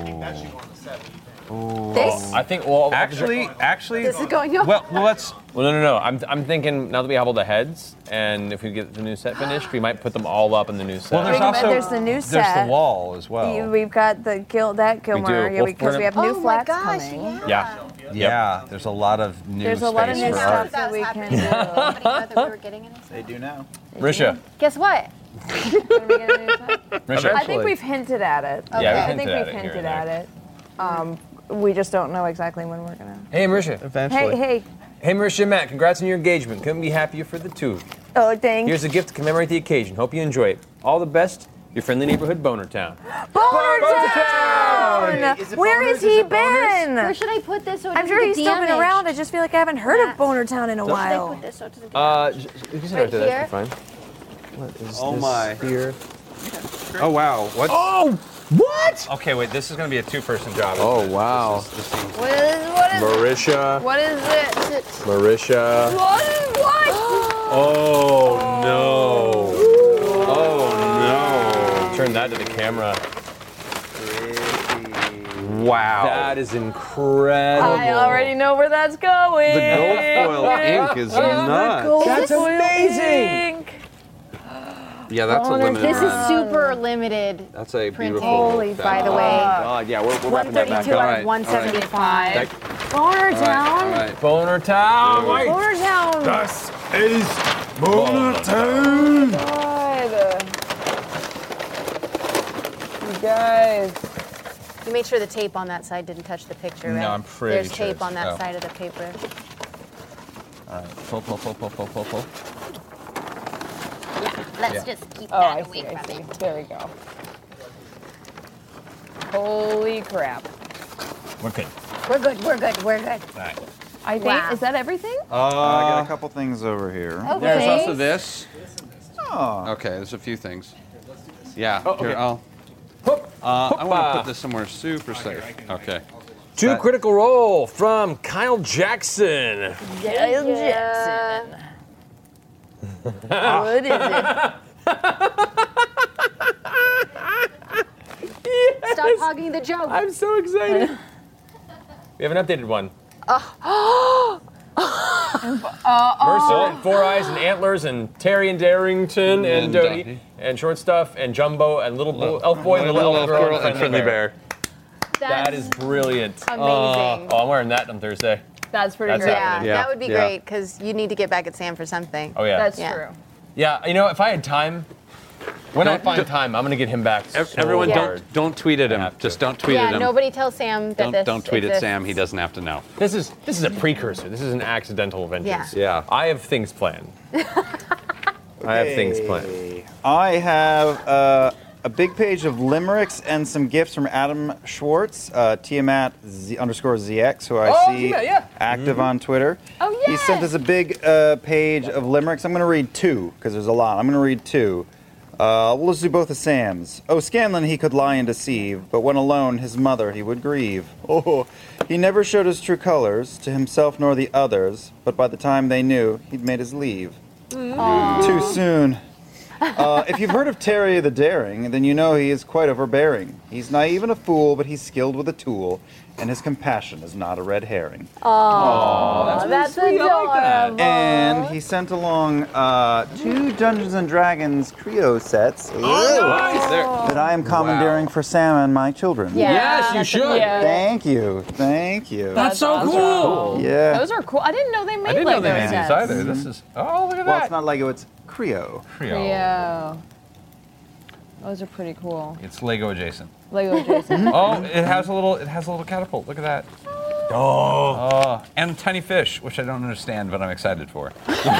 This? I think. Well, Actually, actually, This is going on. well, well, let's. Well, no, no, no. I'm, I'm thinking now that we have all the heads, and if we get the new set finished, we might put them all up in the new set. Well, there's Think about it, also there's the new there's set. the wall as well. You- We've got the Gil, that Gilmore, do. yeah, Well, because we're we have gonna- new Oh my flats gosh, coming. yeah. yeah. yeah, there's a lot of new There's a space lot of new for stuff art. that we can Anybody do. know that we were getting in this? They do now. Risha. Guess what? When we get a new set. Risha. I think we've hinted at it. Yeah, we've I hinted think at we've it here hinted and at it. Um, we just don't know exactly when we're gonna. Hey, Marisha. Eventually. Hey, hey. Hey, Marisha and Matt. Congrats on your engagement. Couldn't be happier for the two of you. Oh, thanks. Here's a gift to commemorate the occasion. Hope you enjoy it. All the best. Your friendly neighborhood Boner Town. Boner Town! Is it Where boners? has he Is it been? Where should I put this so it I'm doesn't sure get he's still been damaged? around. I just feel like I haven't heard Matt. of Boner Town in a Where should I while. put this so it doesn't get Uh, damaged? j- you can sit Right right there. here? That's fine. What is Oh this my. here? Oh wow. What? Oh, what? Okay, wait. This is going to be a two-person job. isn't Oh it? wow. This, is, this seems. What is, what is, Marisha. what is it? Marisha. What is, what? Oh no. Oh no. Turn that to the camera. Wow. That is incredible. I already know where that's going. The gold foil ink is nuts. That's amazing. Ink. Yeah, that's a Oh, limited This is run. super limited. That's a printing. beautiful. Holy, thing. by the way. God, yeah, we're, we're wrapping that back one thirty-two up. out Alright, of one seventy-five. That- Boner All right, Town. all right. Boner Town. Boner Town. Das ist Boner Town. God. You guys. You made sure the tape on that side didn't touch the picture, right? No, I'm pretty There's sure tape it's- on that oh. side of the paper. All right. Pull, pull, pull, pull, pull, pull, pull. Let's Yeah. just keep Oh, that I away see, I from see. it. There we go. Holy crap. We're good. We're good, we're good, we're good. All right. I think, Wow. is that everything? Uh, I got a couple things over here. Okay. There's also this. Oh. Okay, there's a few things. Yeah. Oh, Here, okay. I'll. Uh, I want Hoppa. to put this somewhere super safe. Okay. To That- Critical Role from Kyle Jackson. Kyle Jackson. What is it? Stop hogging the joke. I'm so excited. We have an updated one. Uh, Mercer and Four Eyes and Antlers and Terry and Darrington and, And Dodie Dottie. and Short Stuff and Jumbo and Little Blue Elf Boy and Little Elf Girl and Friendly Bear. That is brilliant. amazing. Uh, oh, I'm wearing that on Thursday. That's pretty That's great. happening. Yeah, Yeah, that would be yeah. great because you need to get back at Sam for something. Oh, yeah. That's Yeah. true. Yeah, you know, if I had time, when I Don't- find don't- time, I'm going to get him back. Ev- so Everyone, hard. don't don't tweet at I him. have to. Just don't tweet yeah, at him. nobody tell Sam that don't this don't tweet at exists. Sam. He doesn't have to know. This is this is a precursor. This is an accidental vengeance. Yeah. I have things planned. I have things planned. Okay. I have uh, a big page of limericks and some gifts from Adam Schwartz, uh, Tiamat Z underscore Z X, who I Oh, see yeah, yeah. active on Twitter. Oh, He sent us a big uh, page of limericks. I'm going to read two because there's a lot. I'm going to read two. Uh, we'll just do both of Sam's. Oh, Scanlan he could lie and deceive, but when alone his mother he would grieve. Oh, he never showed his true colors to himself nor the others, but by the time they knew, he'd made his leave. Too soon. Uh, if you've heard of Terry the Daring, then you know he is quite overbearing. He's naive and a fool, but he's skilled with a tool, and his compassion is not a red herring. Oh, that's, adorable. And he sent along uh, two Dungeons and Dragons Creo sets that I am commandeering for Sam and my children. Yeah, Yes, you that's should. Yeah. Thank you. Thank you. That's so awesome. cool. Yeah. Those are cool. I didn't know they made I didn't Lego know they made sets. these either. This is oh look at Well, that. it's not Lego, it's Creo. Yeah. Those are pretty cool. It's Lego adjacent. Lego Jason. Oh, it has a little. It has a little catapult. Look at that. Oh. Oh, and tiny fish, which I don't understand, but I'm excited for.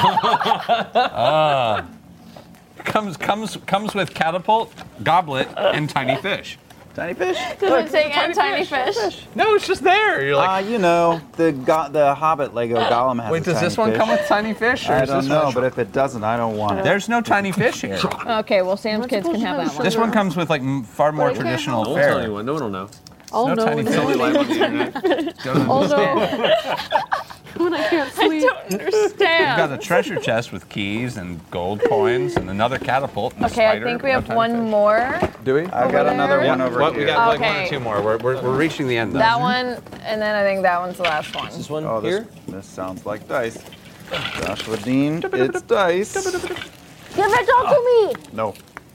Ah. Comes comes comes with catapult, goblet, and tiny fish. Tiny fish? Does it say and tiny fish? No, it's just there. You're Ah, like, you know, the go- the Hobbit Lego Gollum has wait, a does tiny this one fish. come with tiny fish? Or I is don't this know, one- but if it doesn't, I don't want it. There's no tiny fish here. Okay, well, Sam's kids can have that one. This one comes with like m- far more traditional Don't fare. tell anyone. No one will know. Oh, no, no, tiny no, fish. no, Live on the internet. Don't Oh, understand. When I can't sleep. I don't understand. We've got a treasure chest with keys and gold coins and another catapult and a Okay, I spider, think but we no have tiny one fish. more. Do we? I've got Over another there? one over Well, here. we got like one Okay. or two more. We're, we're, we're reaching the end though. That one, and then I think that one's the last one. This one Oh, here. this, this sounds like dice. Joshua Dean, it's dice. Give it all to me. No.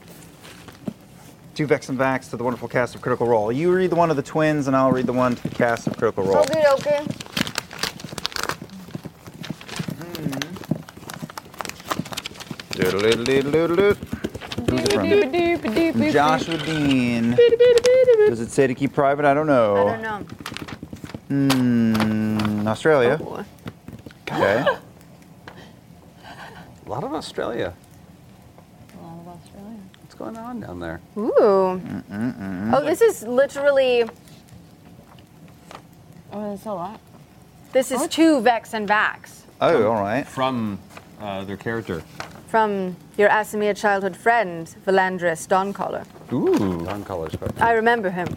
Two Vex and Vax to the wonderful cast of Critical Role. You read the one of the twins, and I'll read the one to the cast of Critical Role. Okay, okay. Doodle-doodle-doodle-doodle. Who's it from? Joshua Dean. Does it say to keep private? I don't know. I don't know. Hmm. Australia. Oh, Okay. A lot of Australia. What's going on down there? Ooh. Mm-mm-mm. Oh, this is literally. Oh, that's a lot. This is two Vex and Vax Oh, all right. From uh, their character. from your Asimir childhood friend, Valandris Dawncaller. Ooh. Dawn colors. I remember him.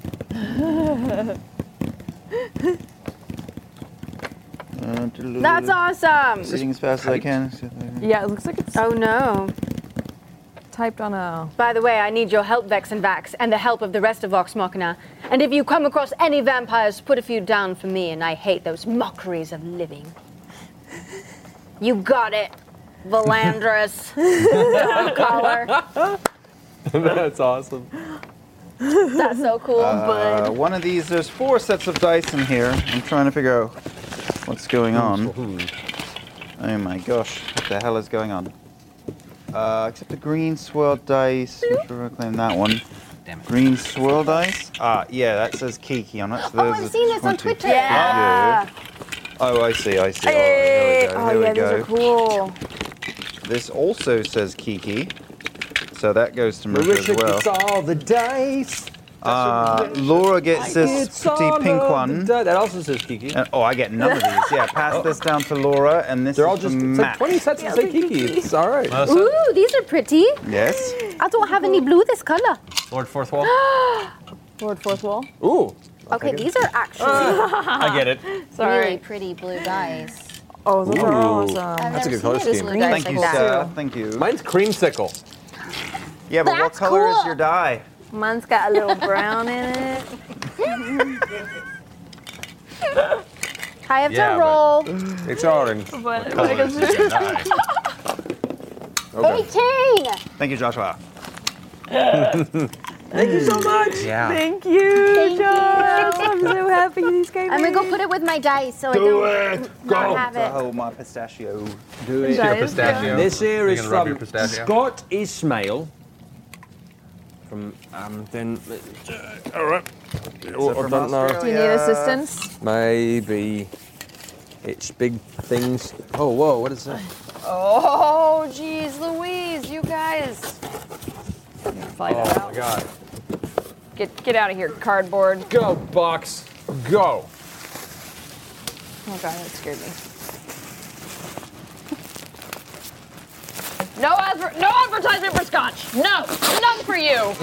That's awesome. Reading as fast as I can. Yeah, it looks like it's Oh no. typed on a. By the way, I need your help, Vex and Vax, and the help of the rest of Vox Machina. And if you come across any vampires, put a few down for me, and I hate those mockeries of living. You got it, Valandris Dawncaller. That's awesome. That's so cool, Uh, bud. one of these, there's four sets of dice in here. I'm trying to figure out what's going on. Oh my gosh, what the hell is going on? Uh, except the green swirl dice. Make sure I claim that one. Damn it. Green swirl dice? Ah, yeah, that says Kiki on it. So Oh, there's I've a seen this on twenty. Twitter. Yeah. Oh, I see, I see. Hey. All Oh, right, here we yeah, go. these Here are we go. cool. This also says Kiki, so that goes to Marisha as Marisha well. gets all the dice. Uh, Laura gets this It's all pretty pink of the one. di- That also says Kiki. And- oh, I get none of these. Yeah, pass this down to Laura, and this They're is all just for it's Matt. like twenty sets that say Kiki. It's all right. Ooh, these are pretty. Yes. I don't have any blue this color. Lord Fourth Wall. Lord Fourth Wall. Ooh. Okay, these are actually I get it. Sorry. really pretty blue dice. Oh, those are awesome. I've That's a never good color seen scheme. blue dice Thank like you, that. sir. Thank you. Mine's creamsicle. Yeah, but what That's color is cool. your die? Mine's got a little brown in it. I have Yeah, to roll. It's orange. But eighteen. Thank you, Joshua. Thank you so much. Yeah. Thank you, Thank you. I'm so happy these came I'm gonna in. go put it with my dice so Do I don't it. not Go. have it. Oh, my pistachio. Do it. That Your is pistachio. This here You is gonna rub from your pistachio? Scott Ismail. From um, then. All right. Oh, I from don't know. Do you need assistance? Maybe it's big things. Oh, whoa! What is that? Oh, geez, Louise, you guys. Let me fly that Oh out. my God! Get get out of here, cardboard. Go box, go! Oh god, that scared me. No adver- no advertisement for Scotch. No, none for you.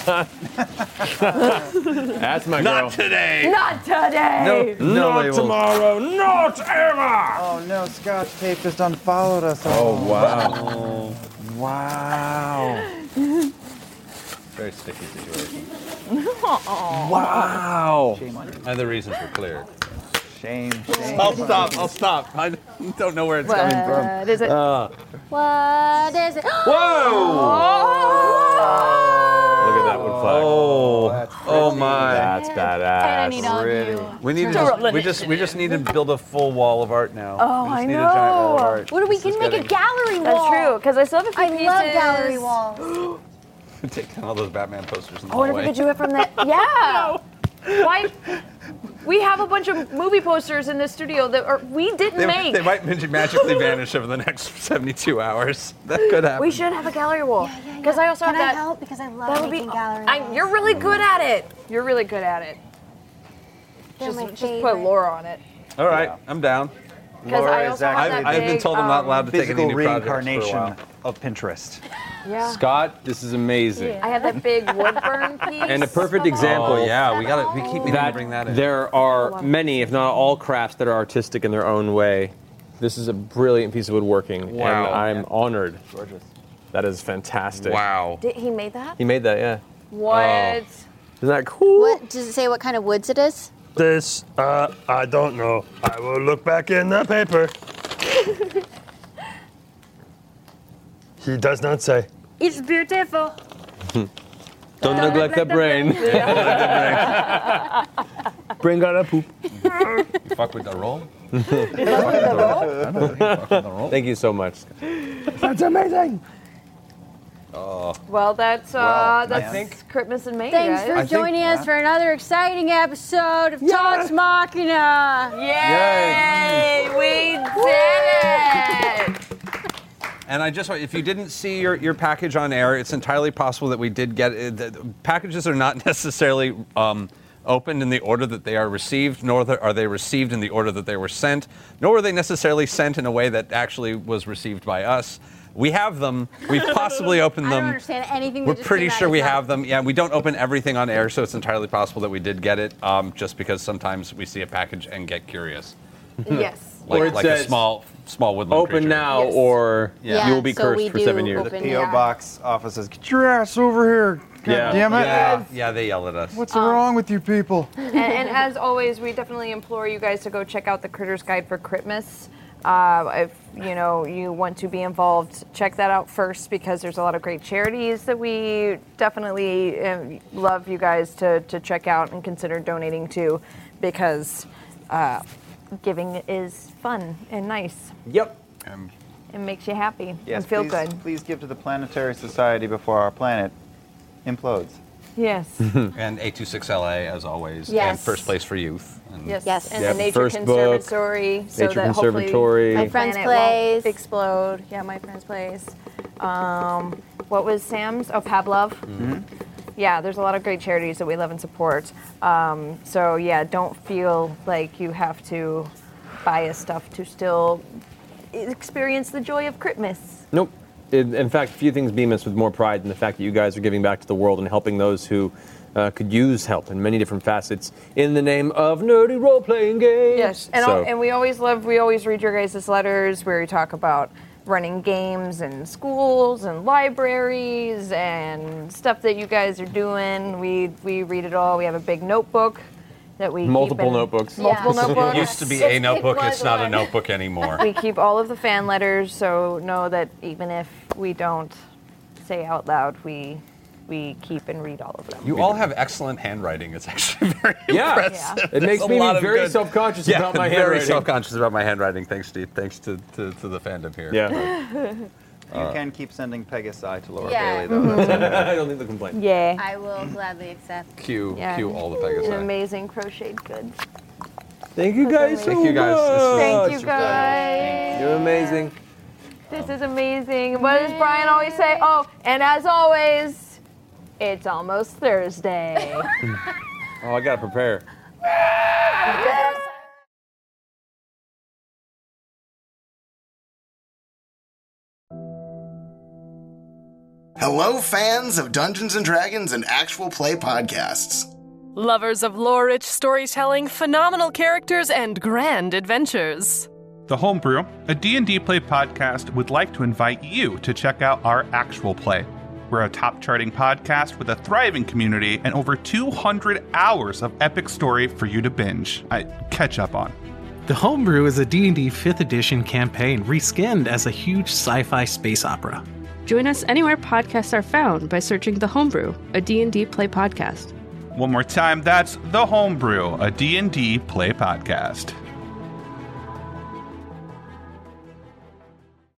That's my girl. Not today. Not today. No, no Not labels. tomorrow. Not ever. Oh no, Scotch tape just unfollowed us. Oh wow! Wow! Very sticky situation. Wow! And the reasons were clear. Shame, shame. I'll stop. I'll stop. I don't know where it's coming from. What is it? Uh, What is it? whoa! Look at that wood flag. Oh, That's oh pretty. my. That's And I need badass. all of Really? you. We need to Throw just, it we just we just need to build a full wall of art now. Oh, we just I need a giant wall of know. art. What do we This can is make a getting- gallery wall? That's true, because I still have a few I pieces. love gallery walls. Take down all those Batman posters in the I wonder if we hallway. could do it from that. Yeah. Why? We have a bunch of movie posters in the studio that are, we didn't They, make. they might mag- magically vanish over the next seventy-two hours. That could happen. We should have a gallery wall. Because I also Can have I that. help? Because I love That would be. making gallery I, walls. you're really good at it. You're really good at it. They're Just, my just put favorite. Laura on it. All right, I'm down. Because Laura I is also have actually that I've, I've been big, told I'm not um, allowed to take any Physical new projects for a reincarnation while. of Pinterest. Yeah. Scott, this is amazing. I have that big wood burn piece. And a perfect example. Oh yeah, we got to we keep meaning to bring that in. There are many, if not all, crafts that are artistic in their own way. This is a brilliant piece of woodworking, Wow. and I'm honored. Gorgeous. That is fantastic. Wow. Did he made that? He made that, yeah. What? Isn't that cool? What does it say? What kind of woods it is? This, uh, I don't know. I will look back in the paper. He does not say. It's beautiful. Don't neglect the brain. Bring out a poop. Fuck with the roll. Thank you so much. That's amazing. Oh. Well, that's uh, Well, that's I think- Christmas in May, Thanks guys. for I think- joining us for another exciting episode of Talks Machina. Yay! We did it! And I just, if you didn't see your, your package on air, it's entirely possible that we did get it. The packages are not necessarily um, opened in the order that they are received, nor are they received in the order that they were sent, nor are they necessarily sent in a way that actually was received by us. We have them. We've possibly opened I them. don't understand anything. that We're just pretty came out sure of we his mouth. have them. Yeah, we don't open everything on air, so it's entirely possible that we did get it, um, just because sometimes we see a package and get curious. Yes. Like, Or it like a says, small small woodland Open creature. now, Yes. or Yeah, you will be so cursed we for do seven years. open- P O Yeah. box office says, "Get your ass over here! God Yeah. damn it! Yeah, yeah, they yell at us. What's wrong with you people?" and, and as always, we definitely implore you guys to go check out the Critters Guide for Christmas. Uh, if you know you want to be involved, check that out first because there's a lot of great charities that we definitely um, love you guys to, to check out and consider donating to because uh, giving is fun and nice. Yep. Um, It makes you happy Yes, and feel please, good. Please give to the Planetary Society before our planet implodes. Yes. And A twenty-six L A, as always. Yes. And First Place for Youth. And Yes. Yes. And Yep, the Nature first book, Conservatory, so Nature that Conservatory. hopefully My the Friend's planet won't Place. explode. Yeah, My Friend's Place. Um, what was Sam's? Oh, Pavlov. Mm-hmm. Yeah, there's a lot of great charities that we love and support. Um, so yeah, don't feel like you have to buy us stuff to still experience the joy of Christmas. Nope. In, in fact, few things beam us with more pride than the fact that you guys are giving back to the world and helping those who uh, could use help in many different facets in the name of nerdy role-playing games. Yes, and, So- all, and we always love, we always read your guys' letters where you talk about running games in schools and libraries and stuff that you guys are doing. We we read it all. We have a big notebook that we Multiple keep in, notebooks. Multiple It notebooks. used to be a notebook, it's not a notebook anymore. We keep all of the fan letters, so know that even if we don't say out loud, we we keep and read all of them. You all have excellent handwriting. It's actually very Yeah. impressive. It makes There's a me lot of very good- self-conscious yeah, about my very handwriting. self-conscious about my handwriting. Thanks, Steve. Thanks to, to, to the fandom here. Yeah. You can keep sending Pegasi to Laura Yeah. Bailey, though. That's okay. I don't think they'll complain. Yeah. I will gladly accept. Cue, Yeah. cue all the An Pegasi. amazing crocheted goods. Thank you guys so Thank you guys. This is- Thank you guys. You're amazing. This is amazing. What does Brian always say? Oh, and as always, it's almost Thursday. Oh, I gotta prepare. Hello, fans of Dungeons and Dragons and actual play podcasts. Lovers of lore-rich storytelling, phenomenal characters, and grand adventures. The Homebrew, a D and D play podcast, would like to invite you to check out our actual play. We're a top-charting podcast with a thriving community and over two hundred hours of epic story for you to binge. I catch up on. The Homebrew is a D and D fifth edition campaign reskinned as a huge sci-fi space opera. Join us anywhere podcasts are found by searching The Homebrew, a D and D play podcast. One more time, that's The Homebrew, a D and D play podcast.